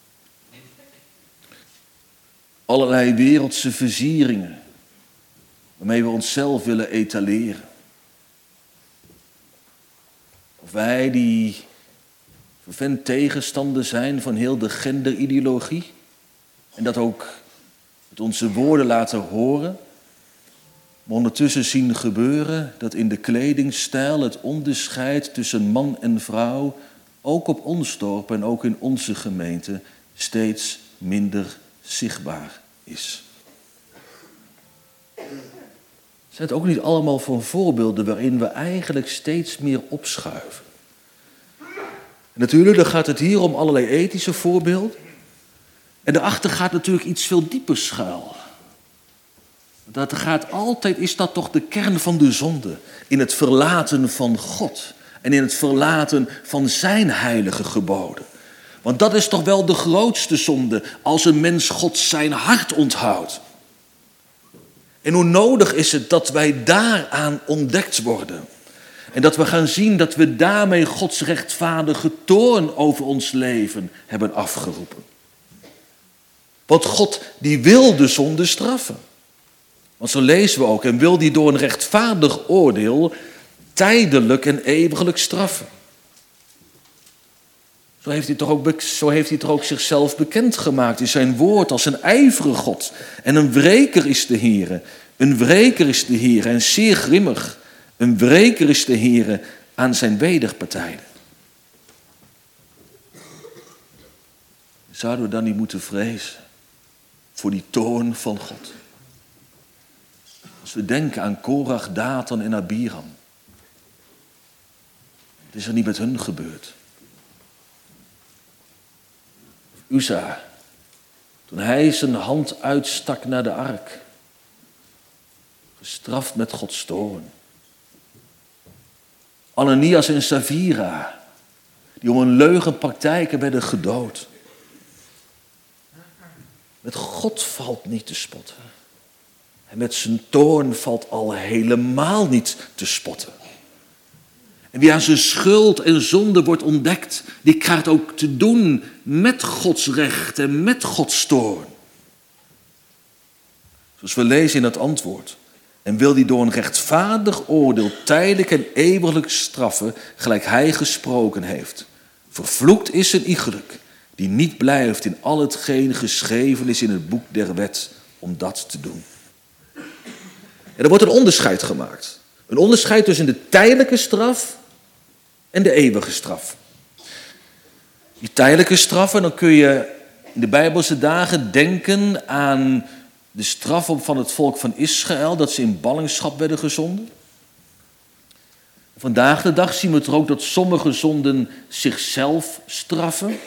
Allerlei wereldse versieringen waarmee we onszelf willen etaleren. Of wij die vervent tegenstander zijn van heel de genderideologie. En dat ook met onze woorden laten horen. Maar ondertussen zien gebeuren dat in de kledingstijl het onderscheid tussen man en vrouw, ook op ons dorp en ook in onze gemeente, steeds minder zichtbaar is. Zijn het ook niet allemaal van voorbeelden waarin we eigenlijk steeds meer opschuiven? En natuurlijk, dan gaat het hier om allerlei ethische voorbeelden. En daarachter gaat natuurlijk iets veel dieper schuil. Dat gaat altijd, is dat toch de kern van de zonde. In het verlaten van God. En in het verlaten van zijn heilige geboden. Want dat is toch wel de grootste zonde. Als een mens God zijn hart onthoudt. En hoe nodig is het dat wij daaraan ontdekt worden. En dat we gaan zien dat we daarmee Gods rechtvaardige toorn over ons leven hebben afgeroepen. Want God die wil de zonde straffen. Want zo lezen we ook, en wil die door een rechtvaardig oordeel tijdelijk en eeuwiglijk straffen. Zo heeft hij toch ook zichzelf bekendgemaakt in zijn woord als een ijverige God. En een wreker is de Heere. Een wreker is de Heere en zeer grimmig. Een wreker is de Heere aan zijn wederpartijden. Zouden we dan niet moeten vrezen voor die toorn van God? Als we denken aan Korach, Datan en Abiram. Het is er niet met hun gebeurd. Uza, toen hij zijn hand uitstak naar de ark. Gestraft met Gods toorn. Ananias en Safira, die om een leugenpraktijken werden gedood. Met God valt niet te spotten. En met zijn toorn valt al helemaal niet te spotten. En wie aan zijn schuld en zonde wordt ontdekt, die krijgt ook te doen met Gods recht en met Gods toorn. Zoals we lezen in het antwoord. En wil die door een rechtvaardig oordeel tijdelijk en eeuwiglijk straffen, gelijk hij gesproken heeft. Vervloekt is een iegelijk, die niet blijft in al hetgeen geschreven is in het boek der wet, om dat te doen. En er wordt een onderscheid gemaakt. Een onderscheid tussen de tijdelijke straf en de eeuwige straf. Die tijdelijke straffen, dan kun je in de Bijbelse dagen denken aan de straf van het volk van Israël, dat ze in ballingschap werden gezonden. Vandaag de dag zien we het ook dat sommige zonden zichzelf straffen.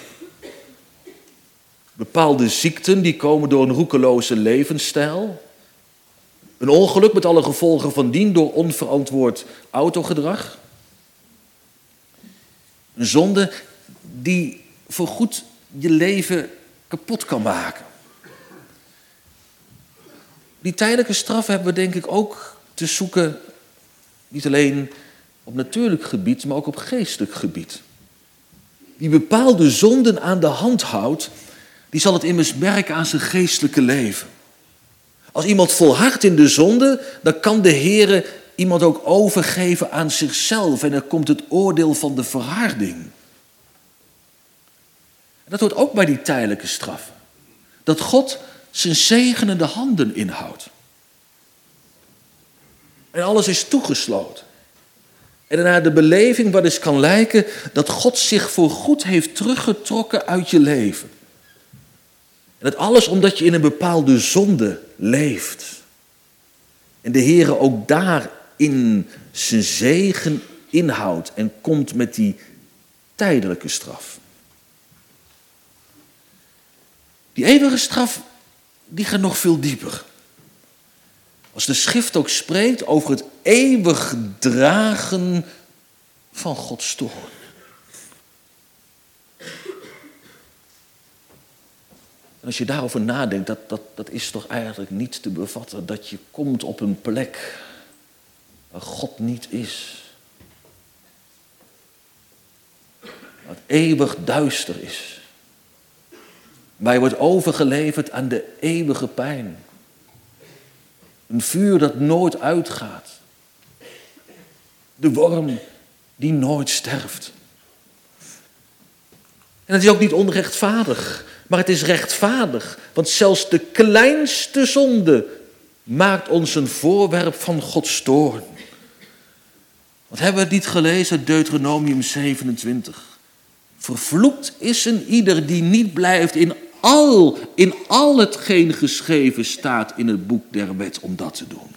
Bepaalde ziekten die komen door een roekeloze levensstijl. Een ongeluk met alle gevolgen van dien door onverantwoord autogedrag. Een zonde die voorgoed je leven kapot kan maken. Die tijdelijke straf hebben we denk ik ook te zoeken, niet alleen op natuurlijk gebied, maar ook op geestelijk gebied. Wie bepaalde zonden aan de hand houdt, die zal het immers merken aan zijn geestelijke leven. Als iemand volhardt in de zonde, dan kan de Heere iemand ook overgeven aan zichzelf en er komt het oordeel van de verharding. En dat hoort ook bij die tijdelijke straf. Dat God zijn zegenende handen inhoudt. En alles is toegesloten. En daarna de beleving wat eens kan lijken dat God zich voorgoed heeft teruggetrokken uit je leven. En dat alles omdat je in een bepaalde zonde leeft. En de Heere ook daarin zijn zegen inhoudt en komt met die tijdelijke straf. Die eeuwige straf, die gaat nog veel dieper. Als de schrift ook spreekt over het eeuwig dragen van Gods toorn. En als je daarover nadenkt, dat is toch eigenlijk niet te bevatten. Dat je komt op een plek waar God niet is. Waar het eeuwig duister is. Waar je wordt overgeleverd aan de eeuwige pijn. Een vuur dat nooit uitgaat. De worm die nooit sterft. En het is ook niet onrechtvaardig, maar het is rechtvaardig. Want zelfs de kleinste zonde maakt ons een voorwerp van Gods toorn. Wat hebben we het niet gelezen uit Deuteronomium 27? Vervloekt is een ieder die niet blijft in al hetgeen geschreven staat in het boek der wet om dat te doen.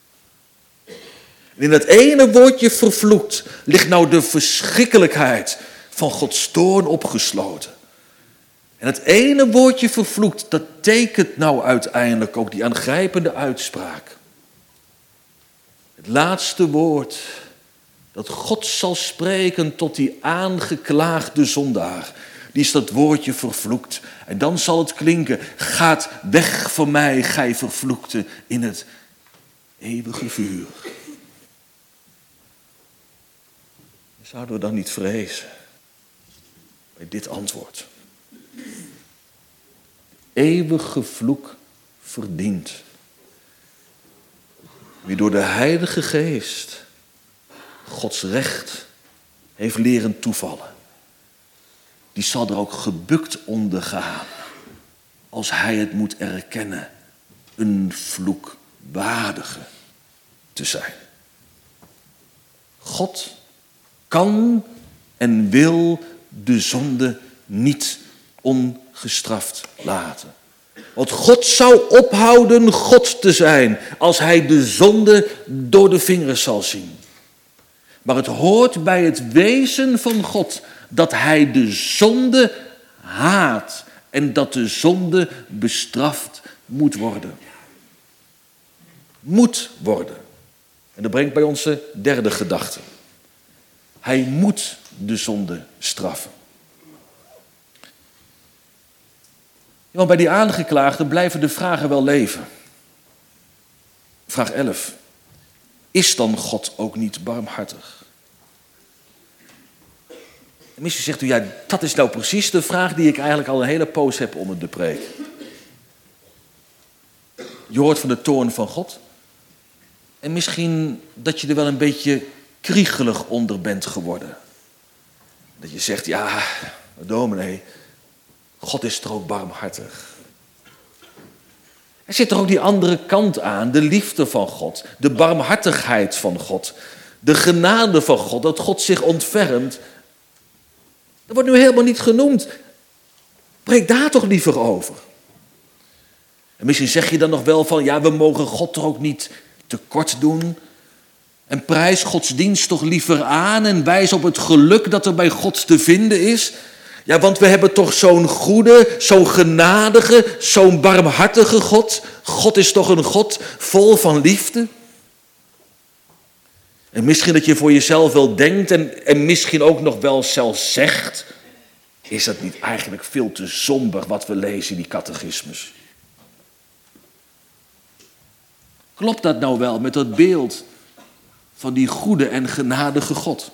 En in dat ene woordje vervloekt ligt nou de verschrikkelijkheid van Gods toorn opgesloten. En het ene woordje vervloekt, dat tekent nou uiteindelijk ook die aangrijpende uitspraak. Het laatste woord dat God zal spreken tot die aangeklaagde zondaar, die is dat woordje vervloekt. En dan zal het klinken, gaat weg van mij, gij vervloekte, in het eeuwige vuur. Zouden we dan niet vrezen bij dit antwoord? Eeuwige vloek verdient. Wie door de Heilige Geest Gods recht heeft leren toevallen, die zal er ook gebukt onder gaan als hij het moet erkennen een vloekwaardige te zijn. God kan en wil de zonde niet ongestraft laten. Want God zou ophouden God te zijn als hij de zonde door de vingers zal zien. Maar het hoort bij het wezen van God dat hij de zonde haat en dat de zonde bestraft moet worden. Moet worden. En dat brengt bij onze derde gedachte. Hij moet de zonde straffen. Ja, want bij die aangeklaagden blijven de vragen wel leven. Vraag 11. Is dan God ook niet barmhartig? Misschien zegt u, ja, dat is nou precies de vraag die ik eigenlijk al een hele poos heb onder de preek. Je hoort van de toorn van God. En misschien dat je er wel een beetje kriegelig onder bent geworden. Dat je zegt, ja, dominee, God is er ook barmhartig. Er zit er ook die andere kant aan, de liefde van God, de barmhartigheid van God, de genade van God, dat God zich ontfermt. Dat wordt nu helemaal niet genoemd. Preek daar toch liever over. En misschien zeg je dan nog wel van, ja, we mogen God toch ook niet tekort doen. En prijs Gods dienst toch liever aan en wijs op het geluk dat er bij God te vinden is. Ja, want we hebben toch zo'n goede, zo'n genadige, zo'n barmhartige God. God is toch een God vol van liefde. En misschien dat je voor jezelf wel denkt en misschien ook nog wel zelfs zegt, is dat niet eigenlijk veel te somber wat we lezen in die catechismus? Klopt dat nou wel met dat beeld van die goede en genadige God?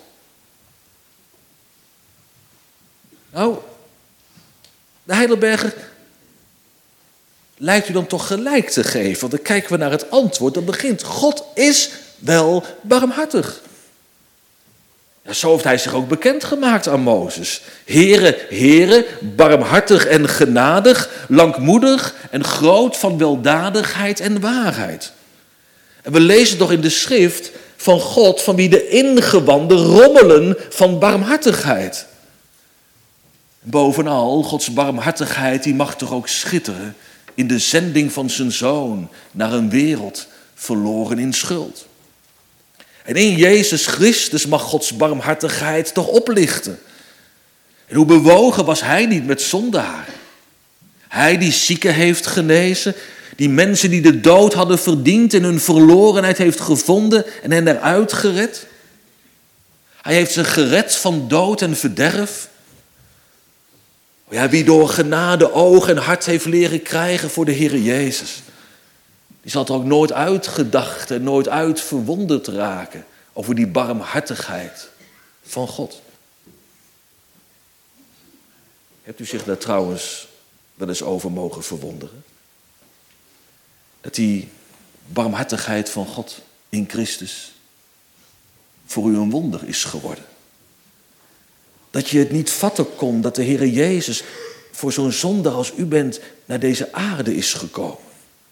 Nou, de Heidelberger lijkt u dan toch gelijk te geven. Want dan kijken we naar het antwoord. Dan begint, God is wel barmhartig. Ja, zo heeft hij zich ook bekendgemaakt aan Mozes. Heere, Heere, barmhartig en genadig, langmoedig en groot van weldadigheid en waarheid. En we lezen toch in de schrift van God, van wie de ingewanden rommelen van barmhartigheid. Bovenal, Gods barmhartigheid, die mag toch ook schitteren in de zending van zijn Zoon naar een wereld verloren in schuld. En in Jezus Christus mag Gods barmhartigheid toch oplichten. En hoe bewogen was hij niet met zondaren? Hij die zieken heeft genezen, die mensen die de dood hadden verdiend en hun verlorenheid heeft gevonden en hen eruit gered. Hij heeft ze gered van dood en verderf. Ja, wie door genade oog en hart heeft leren krijgen voor de Heere Jezus, die zal er ook nooit uitgedacht en nooit uitverwonderd raken over die barmhartigheid van God. Hebt u zich daar trouwens wel eens over mogen verwonderen? Dat die barmhartigheid van God in Christus voor u een wonder is geworden. Dat je het niet vatten kon dat de Heere Jezus voor zo'n zondaar als u bent naar deze aarde is gekomen.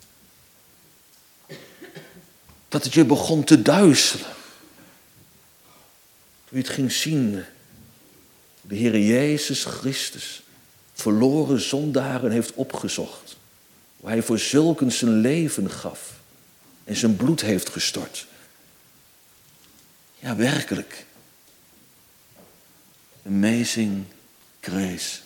Dat het je begon te duizelen. Toen je het ging zien, de Heere Jezus Christus verloren zondaren heeft opgezocht. Waar hij voor zulken zijn leven gaf en zijn bloed heeft gestort. Ja, werkelijk. Amazing grace.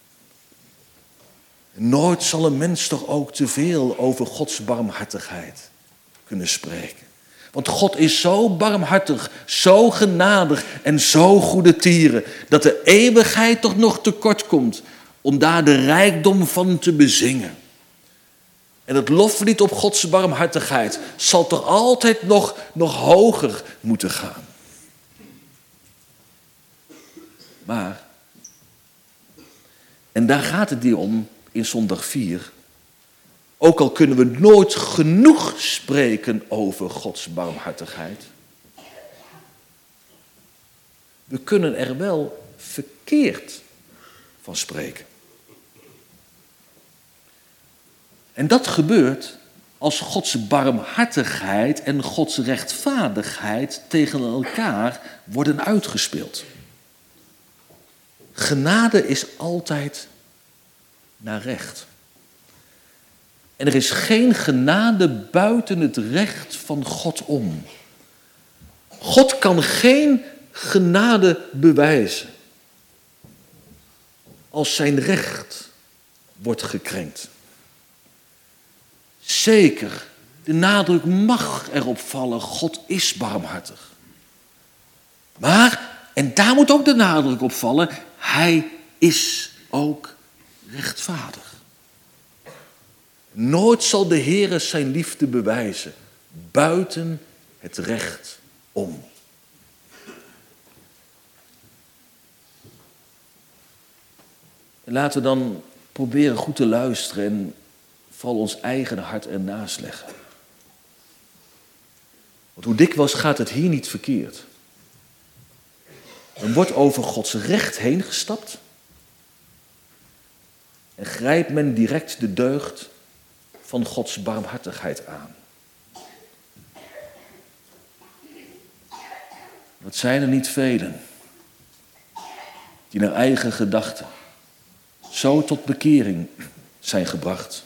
Nooit zal een mens toch ook te veel over Gods barmhartigheid kunnen spreken. Want God is zo barmhartig, zo genadig en zo goedertieren, dat de eeuwigheid toch nog tekort komt om daar de rijkdom van te bezingen. En het loflied op Gods barmhartigheid zal toch altijd nog hoger moeten gaan. Maar, en daar gaat het hier om in zondag 4, ook al kunnen we nooit genoeg spreken over Gods barmhartigheid, we kunnen er wel verkeerd van spreken. En dat gebeurt als Gods barmhartigheid en Gods rechtvaardigheid tegen elkaar worden uitgespeeld. Genade is altijd naar recht. En er is geen genade buiten het recht van God om. God kan geen genade bewijzen als zijn recht wordt gekrenkt. Zeker, de nadruk mag erop vallen, God is barmhartig. Maar, en daar moet ook de nadruk op vallen, hij is ook rechtvaardig. Nooit zal de Heere zijn liefde bewijzen buiten het recht om. En laten we dan proberen goed te luisteren en vooral ons eigen hart ernaast leggen. Want hoe dikwijls gaat het hier niet verkeerd? Dan wordt over Gods recht heen gestapt en grijpt men direct de deugd van Gods barmhartigheid aan. Wat zijn er niet velen die naar eigen gedachten zo tot bekering zijn gebracht,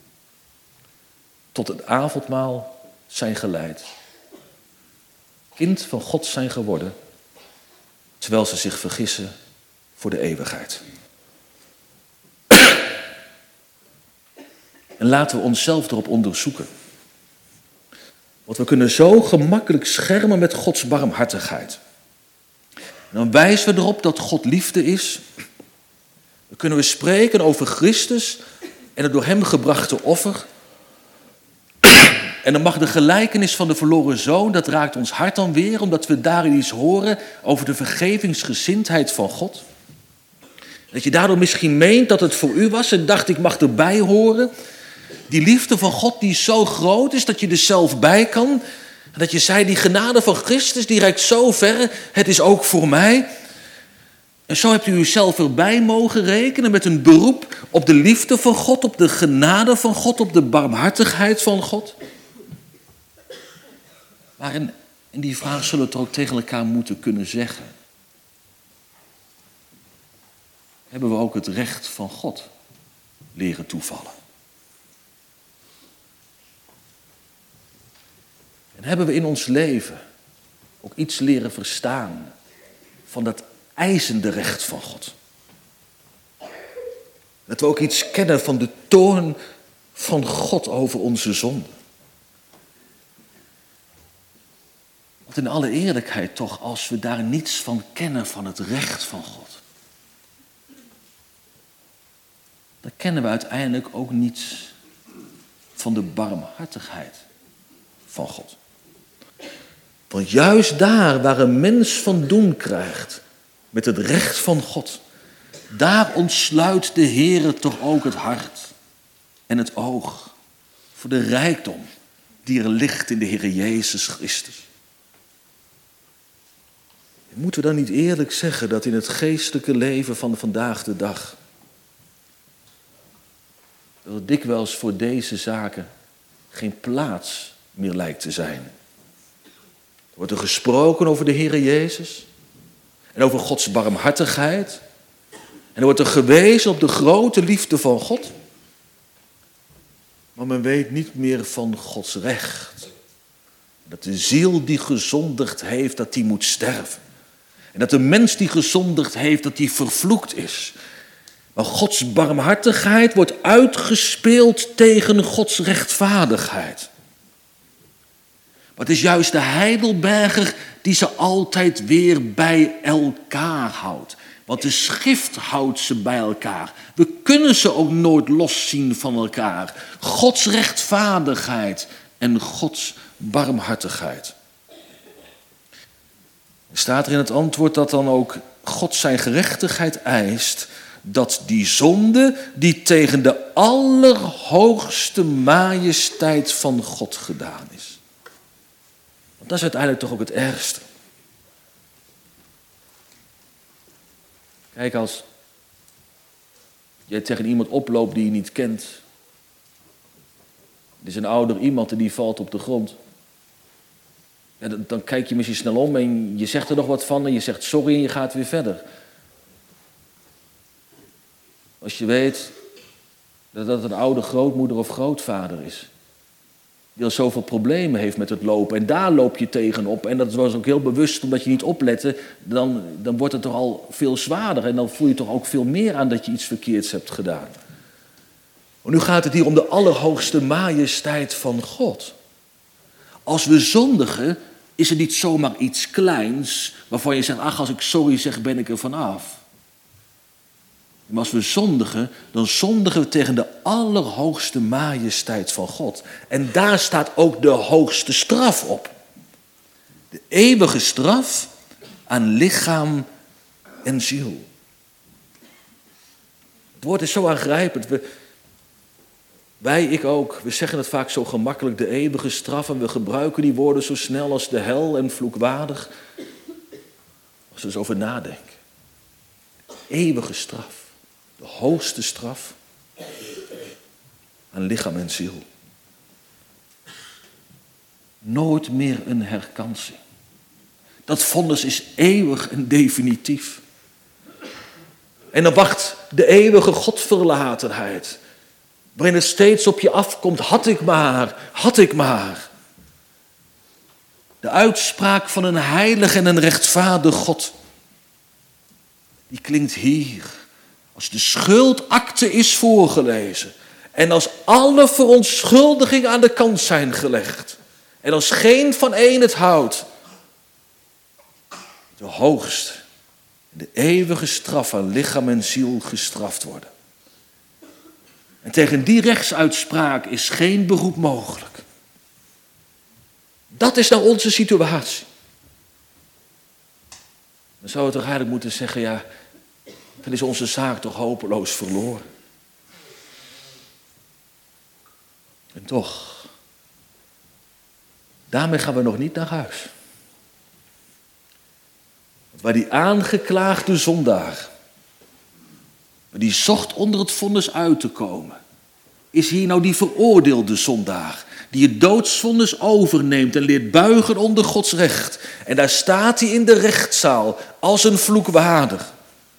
tot het avondmaal zijn geleid, kind van God zijn geworden, terwijl ze zich vergissen voor de eeuwigheid. En laten we onszelf erop onderzoeken. Want we kunnen zo gemakkelijk schermen met Gods barmhartigheid. En dan wijzen we erop dat God liefde is. Dan kunnen we spreken over Christus en het door hem gebrachte offer. En dan mag de gelijkenis van de verloren zoon, dat raakt ons hart dan weer, omdat we daarin iets horen over de vergevingsgezindheid van God. Dat je daardoor misschien meent dat het voor u was en dacht, ik mag erbij horen. Die liefde van God die zo groot is dat je er zelf bij kan. En dat je zei, die genade van Christus die reikt zo ver, het is ook voor mij. En zo hebt u uzelf erbij mogen rekenen met een beroep op de liefde van God, op de genade van God, op de barmhartigheid van God. Maar in die vraag zullen we het ook tegen elkaar moeten kunnen zeggen. Hebben we ook het recht van God leren toevallen? En hebben we in ons leven ook iets leren verstaan van dat eisende recht van God? Dat we ook iets kennen van de toorn van God over onze zonde. Want in alle eerlijkheid toch, als we daar niets van kennen van het recht van God, dan kennen we uiteindelijk ook niets van de barmhartigheid van God. Want juist daar waar een mens van doen krijgt met het recht van God, daar ontsluit de Heere toch ook het hart en het oog voor de rijkdom die er ligt in de Heere Jezus Christus. Moeten we dan niet eerlijk zeggen dat in het geestelijke leven van vandaag de dag, dat er dikwijls voor deze zaken geen plaats meer lijkt te zijn? Er wordt er gesproken over de Heere Jezus en over Gods barmhartigheid. En er wordt er gewezen op de grote liefde van God. Maar men weet niet meer van Gods recht. Dat de ziel die gezondigd heeft, dat die moet sterven. En dat de mens die gezondigd heeft, dat die vervloekt is. Maar Gods barmhartigheid wordt uitgespeeld tegen Gods rechtvaardigheid. Maar het is juist de Heidelberger die ze altijd weer bij elkaar houdt. Want de schrift houdt ze bij elkaar. We kunnen ze ook nooit loszien van elkaar. Gods rechtvaardigheid en Gods barmhartigheid. Er staat er in het antwoord dat dan ook God zijn gerechtigheid eist, dat die zonde die tegen de allerhoogste majesteit van God gedaan is. Want dat is uiteindelijk toch ook het ergste. Kijk, als jij tegen iemand oploopt die je niet kent. Er is een ouder iemand en die valt op de grond. Ja, dan kijk je misschien snel om en je zegt er nog wat van en je zegt sorry en je gaat weer verder. Als je weet dat dat een oude grootmoeder of grootvader is, die al zoveel problemen heeft met het lopen en daar loop je tegenop en dat was ook heel bewust omdat je niet oplette, dan wordt het toch al veel zwaarder en dan voel je toch ook veel meer aan dat je iets verkeerds hebt gedaan. Maar nu gaat het hier om de allerhoogste majesteit van God. Als we zondigen, is het niet zomaar iets kleins waarvan je zegt, ach, als ik sorry zeg, ben ik er vanaf. Maar als we zondigen, dan zondigen we tegen de allerhoogste majesteit van God. En daar staat ook de hoogste straf op. De eeuwige straf aan lichaam en ziel. Het woord is zo aangrijpend. Wij, ik ook, we zeggen het vaak zo gemakkelijk, de eeuwige straf. En we gebruiken die woorden zo snel als de hel en vloekwaardig. Als we eens over nadenken. Eeuwige straf. De hoogste straf. Aan lichaam en ziel. Nooit meer een herkansing. Dat vonnis is eeuwig en definitief. En dan wacht de eeuwige Godverlatenheid. Waarin het steeds op je afkomt, had ik maar. De uitspraak van een heilig en een rechtvaardig God. Die klinkt hier. Als de schuldakte is voorgelezen. En als alle verontschuldigingen aan de kant zijn gelegd. En als geen van één het houdt. De hoogste, de eeuwige straf aan lichaam en ziel gestraft worden. En tegen die rechtsuitspraak is geen beroep mogelijk. Dat is nou onze situatie. Dan zou het toch eigenlijk moeten zeggen, ja, dan is onze zaak toch hopeloos verloren. En toch, daarmee gaan we nog niet naar huis. Want waar die aangeklaagde zondaar, die zocht onder het vonnis uit te komen, is hier nou die veroordeelde zondaar, die het doodsvonnis overneemt en leert buigen onder Gods recht. En daar staat hij in de rechtszaal als een vloekwaardig.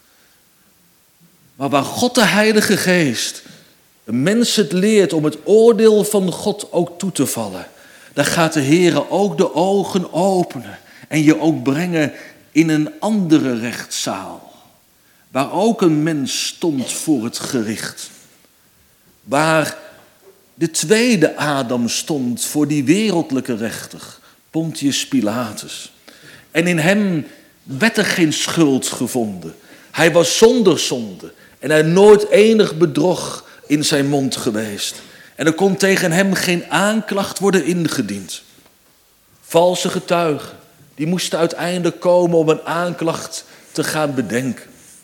Maar waar God de Heilige Geest een mens het leert om het oordeel van God ook toe te vallen, daar gaat de Heere ook de ogen openen en je ook brengen in een andere rechtszaal. Waar ook een mens stond voor het gericht. Waar de tweede Adam stond voor die wereldlijke rechter, Pontius Pilatus. En in hem werd er geen schuld gevonden. Hij was zonder zonde en hij nooit enig bedrog in zijn mond geweest. En er kon tegen hem geen aanklacht worden ingediend. Valse getuigen, die moesten uiteindelijk komen om een aanklacht te gaan bedenken.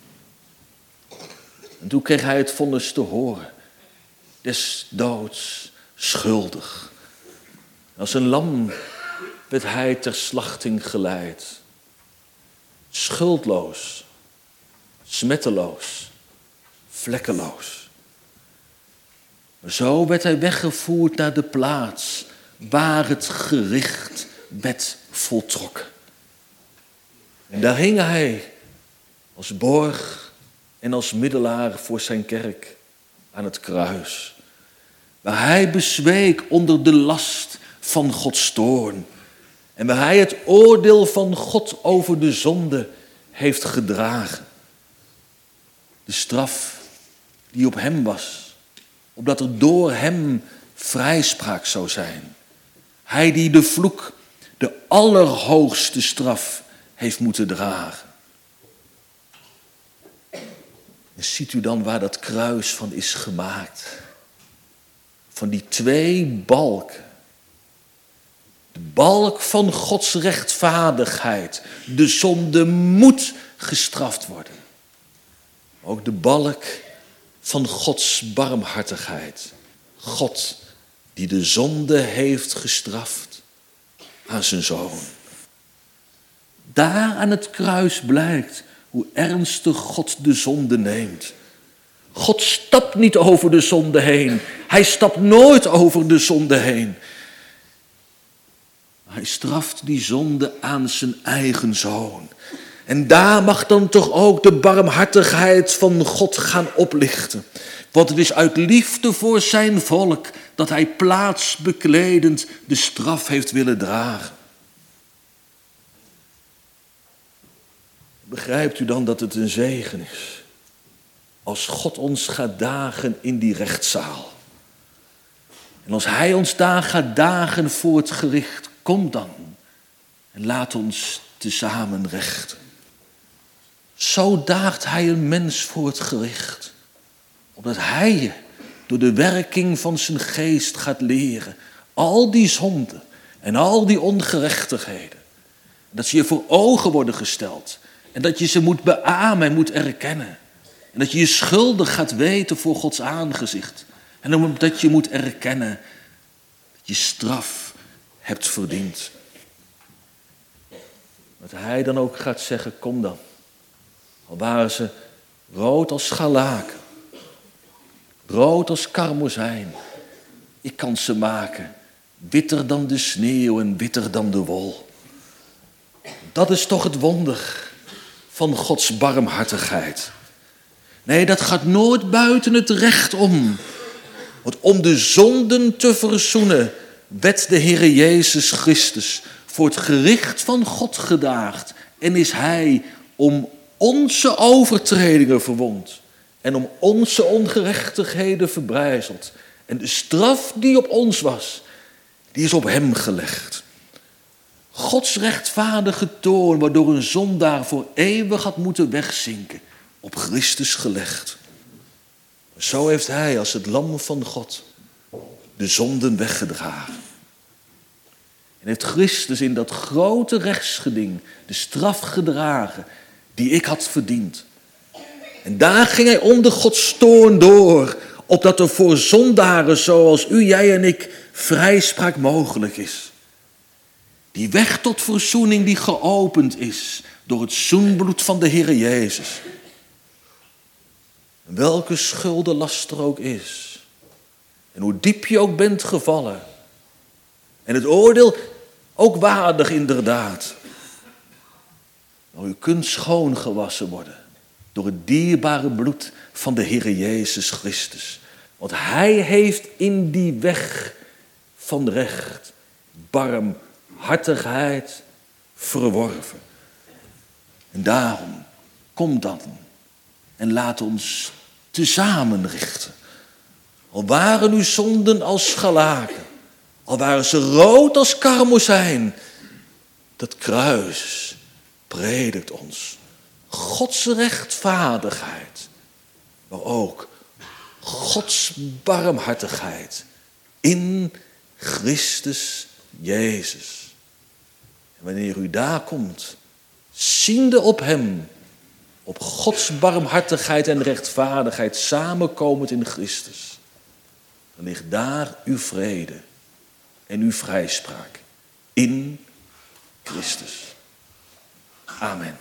En toen kreeg hij het vonnis te horen. Des doods schuldig. Als een lam werd hij ter slachting geleid. Schuldloos, smetteloos, vlekkeloos. Maar zo werd hij weggevoerd naar de plaats waar het gericht werd voltrokken. En daar hing hij als borg en als middelaar voor zijn kerk aan het kruis. Waar hij bezweek onder de last van Gods toorn. En waar hij het oordeel van God over de zonde heeft gedragen. De straf die op hem was, opdat er door hem vrijspraak zou zijn. Hij die de vloek, de allerhoogste straf, heeft moeten dragen. En ziet u dan waar dat kruis van is gemaakt? Van die twee balken. De balk van Gods rechtvaardigheid. De zonde moet gestraft worden. Ook de balk van Gods barmhartigheid. God die de zonde heeft gestraft aan zijn zoon. Daar aan het kruis blijkt hoe ernstig God de zonde neemt. God stapt niet over de zonde heen. Hij stapt nooit over de zonde heen. Hij straft die zonde aan zijn eigen zoon. En daar mag dan toch ook de barmhartigheid van God gaan oplichten. Want het is uit liefde voor zijn volk dat hij plaatsbekledend de straf heeft willen dragen. Begrijpt u dan dat het een zegen is? Als God ons gaat dagen in die rechtszaal. En als hij ons daar gaat dagen voor het gericht, kom dan en laat ons tezamen rechten. Zo daagt hij een mens voor het gericht. Opdat hij je door de werking van zijn geest gaat leren. Al die zonden en al die ongerechtigheden. Dat ze je voor ogen worden gesteld. En dat je ze moet beamen en moet erkennen. En dat je je schuldig gaat weten voor Gods aangezicht. En omdat je moet erkennen dat je straf hebt verdiend. Dat hij dan ook gaat zeggen, kom dan. Al waren ze rood als scharlaken, rood als karmozijn. Ik kan ze maken witter dan de sneeuw en witter dan de wol. Dat is toch het wonder van Gods barmhartigheid. Nee, dat gaat nooit buiten het recht om. Want om de zonden te verzoenen, werd de Heere Jezus Christus voor het gericht van God gedaagd. En is hij om onze overtredingen verwond. En om onze ongerechtigheden verbrijzeld. En de straf die op ons was, die is op hem gelegd. Gods rechtvaardige toorn, waardoor een zondaar voor eeuwig had moeten wegzinken, op Christus gelegd. Zo heeft hij als het lam van God de zonden weggedragen. En heeft Christus in dat grote rechtsgeding de straf gedragen die ik had verdiend. En daar ging hij onder Gods toorn door, opdat er voor zondaren zoals u, jij en ik vrijspraak mogelijk is. Die weg tot verzoening die geopend is door het zoenbloed van de Heere Jezus. Welke schuldenlast er ook is. En hoe diep je ook bent gevallen. En het oordeel ook waardig inderdaad. Maar u kunt schoongewassen worden door het dierbare bloed van de Heere Jezus Christus. Want hij heeft in die weg van recht, barmhartigheid verworven. En daarom, kom dan en laat ons tezamen richten. Al waren uw zonden als scharlaken, al waren ze rood als karmozijn, dat kruis predikt ons Gods rechtvaardigheid, maar ook Gods barmhartigheid in Christus Jezus. En wanneer u daar komt, ziende op hem, op Gods barmhartigheid en rechtvaardigheid samenkomend in Christus, dan ligt daar uw vrede en uw vrijspraak in Christus. Amen.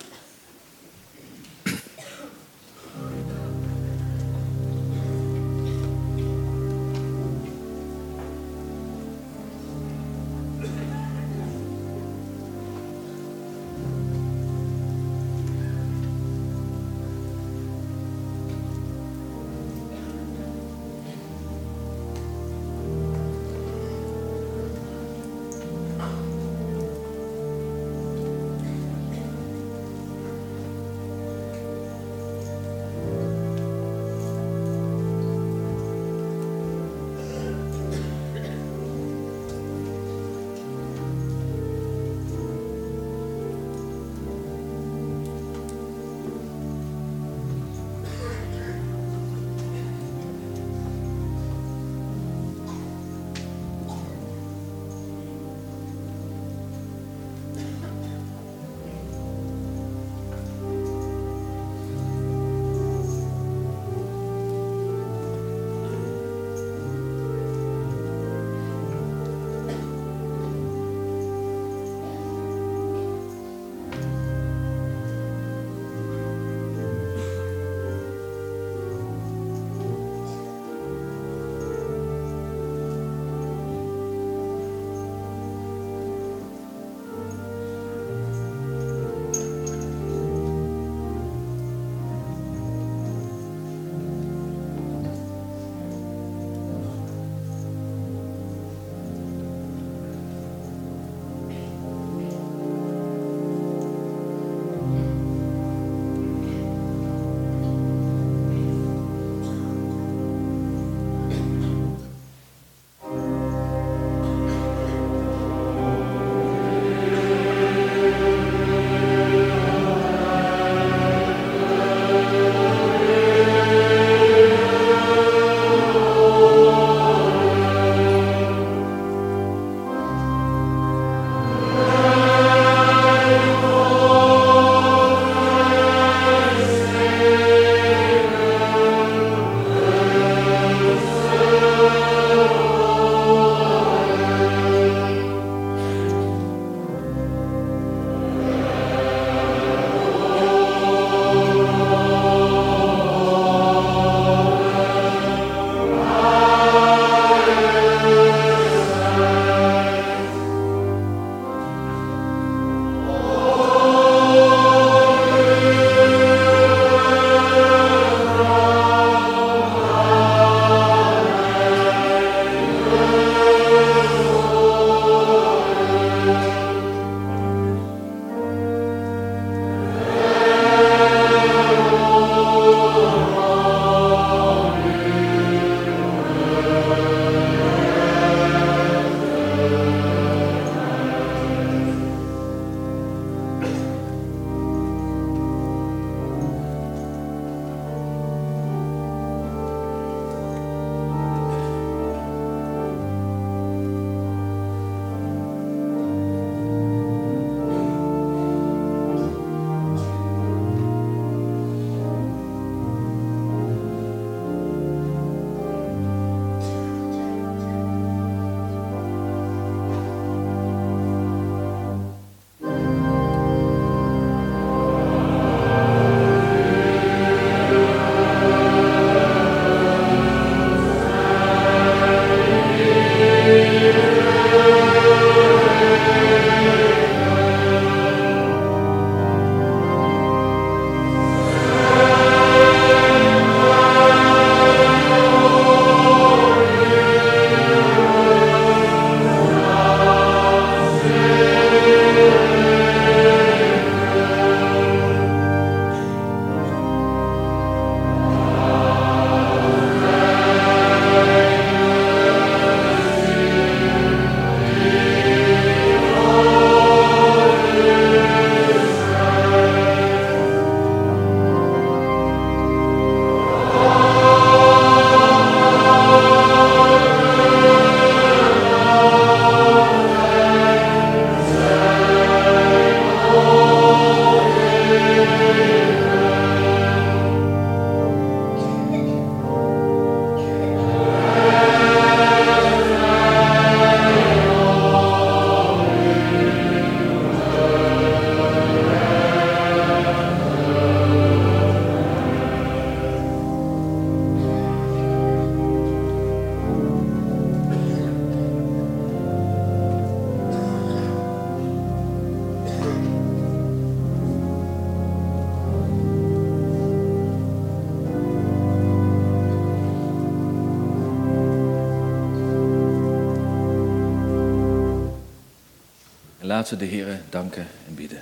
Laten we de Heere danken en bidden.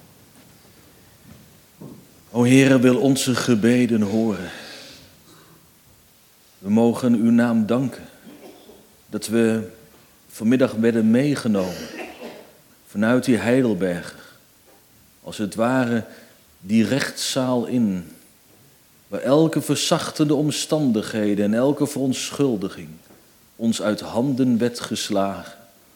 O Heere, wil onze gebeden horen. We mogen uw naam danken. Dat we vanmiddag werden meegenomen vanuit die Heidelberg. Als het ware die rechtszaal in. Waar elke verzachtende omstandigheden en elke verontschuldiging ons uit handen werd geslagen.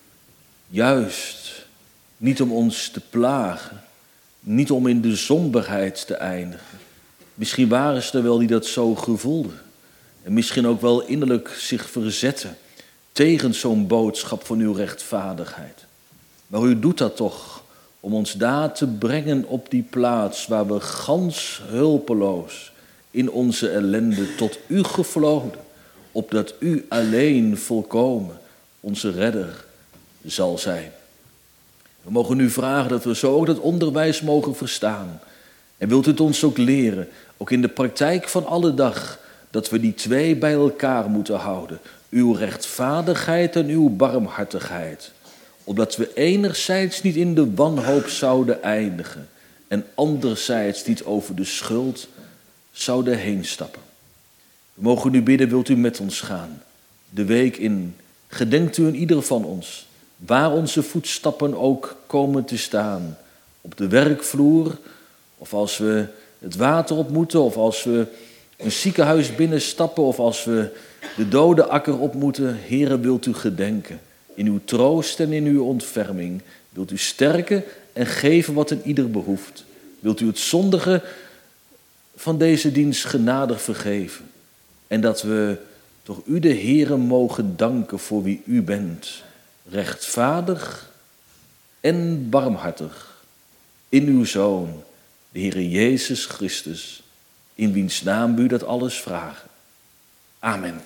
Juist, niet om ons te plagen, niet om in de somberheid te eindigen. Misschien waren ze er wel die dat zo gevoelden. En misschien ook wel innerlijk zich verzetten tegen zo'n boodschap van uw rechtvaardigheid. Maar u doet dat toch om ons daar te brengen op die plaats waar we gans hulpeloos in onze ellende tot u gevloden, opdat u alleen volkomen onze redder zal zijn. We mogen u vragen dat we zo ook dat onderwijs mogen verstaan. En wilt u het ons ook leren, ook in de praktijk van alle dag, dat we die twee bij elkaar moeten houden. Uw rechtvaardigheid en uw barmhartigheid. Opdat we enerzijds niet in de wanhoop zouden eindigen en anderzijds niet over de schuld zouden heen stappen. We mogen u bidden, wilt u met ons gaan, de week in. Gedenkt u in ieder van ons, waar onze voetstappen ook komen te staan. Op de werkvloer, of als we het water op moeten, of als we een ziekenhuis binnenstappen, of als we de dode akker op moeten. Heere, wilt u gedenken. In uw troost en in uw ontferming. Wilt u sterken en geven wat een ieder behoeft. Wilt u het zondige van deze dienst genadig vergeven. En dat we toch u de Heere mogen danken voor wie u bent. Rechtvaardig en barmhartig. In uw Zoon, de Heere Jezus Christus. In wiens naam u dat alles vragen. Amen.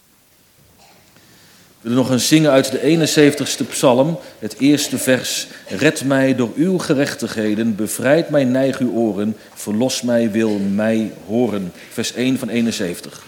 We willen nog eens zingen uit de 71ste psalm, het eerste vers. Red mij door uw gerechtigheden, bevrijd mij, neig uw oren, verlos mij, wil mij horen. Vers 1 van 71.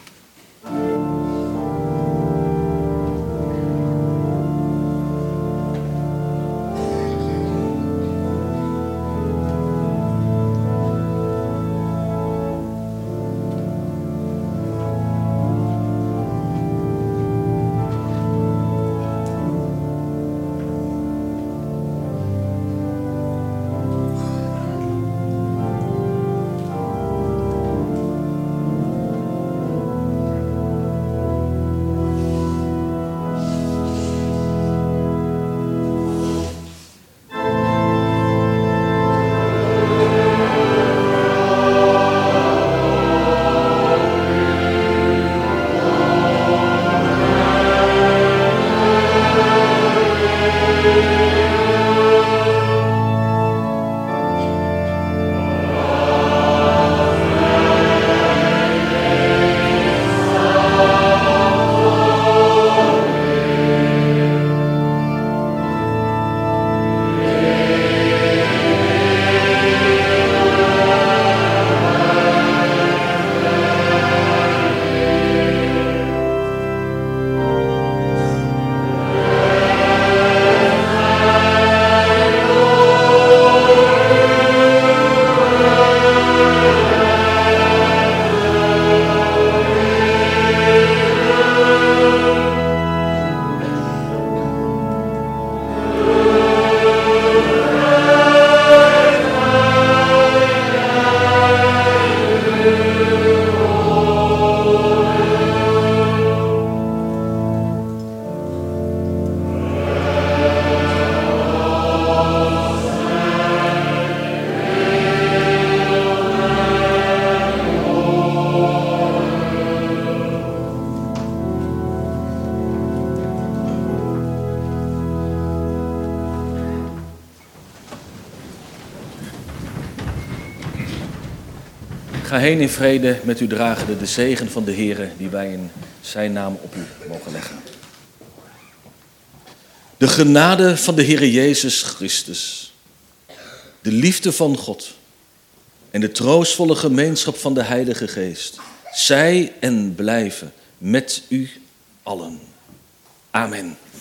Ga heen in vrede, met u dragende de zegen van de Heere, die wij in zijn naam op u mogen leggen. De genade van de Heere Jezus Christus, de liefde van God en de troostvolle gemeenschap van de Heilige Geest, zij en blijven met u allen. Amen.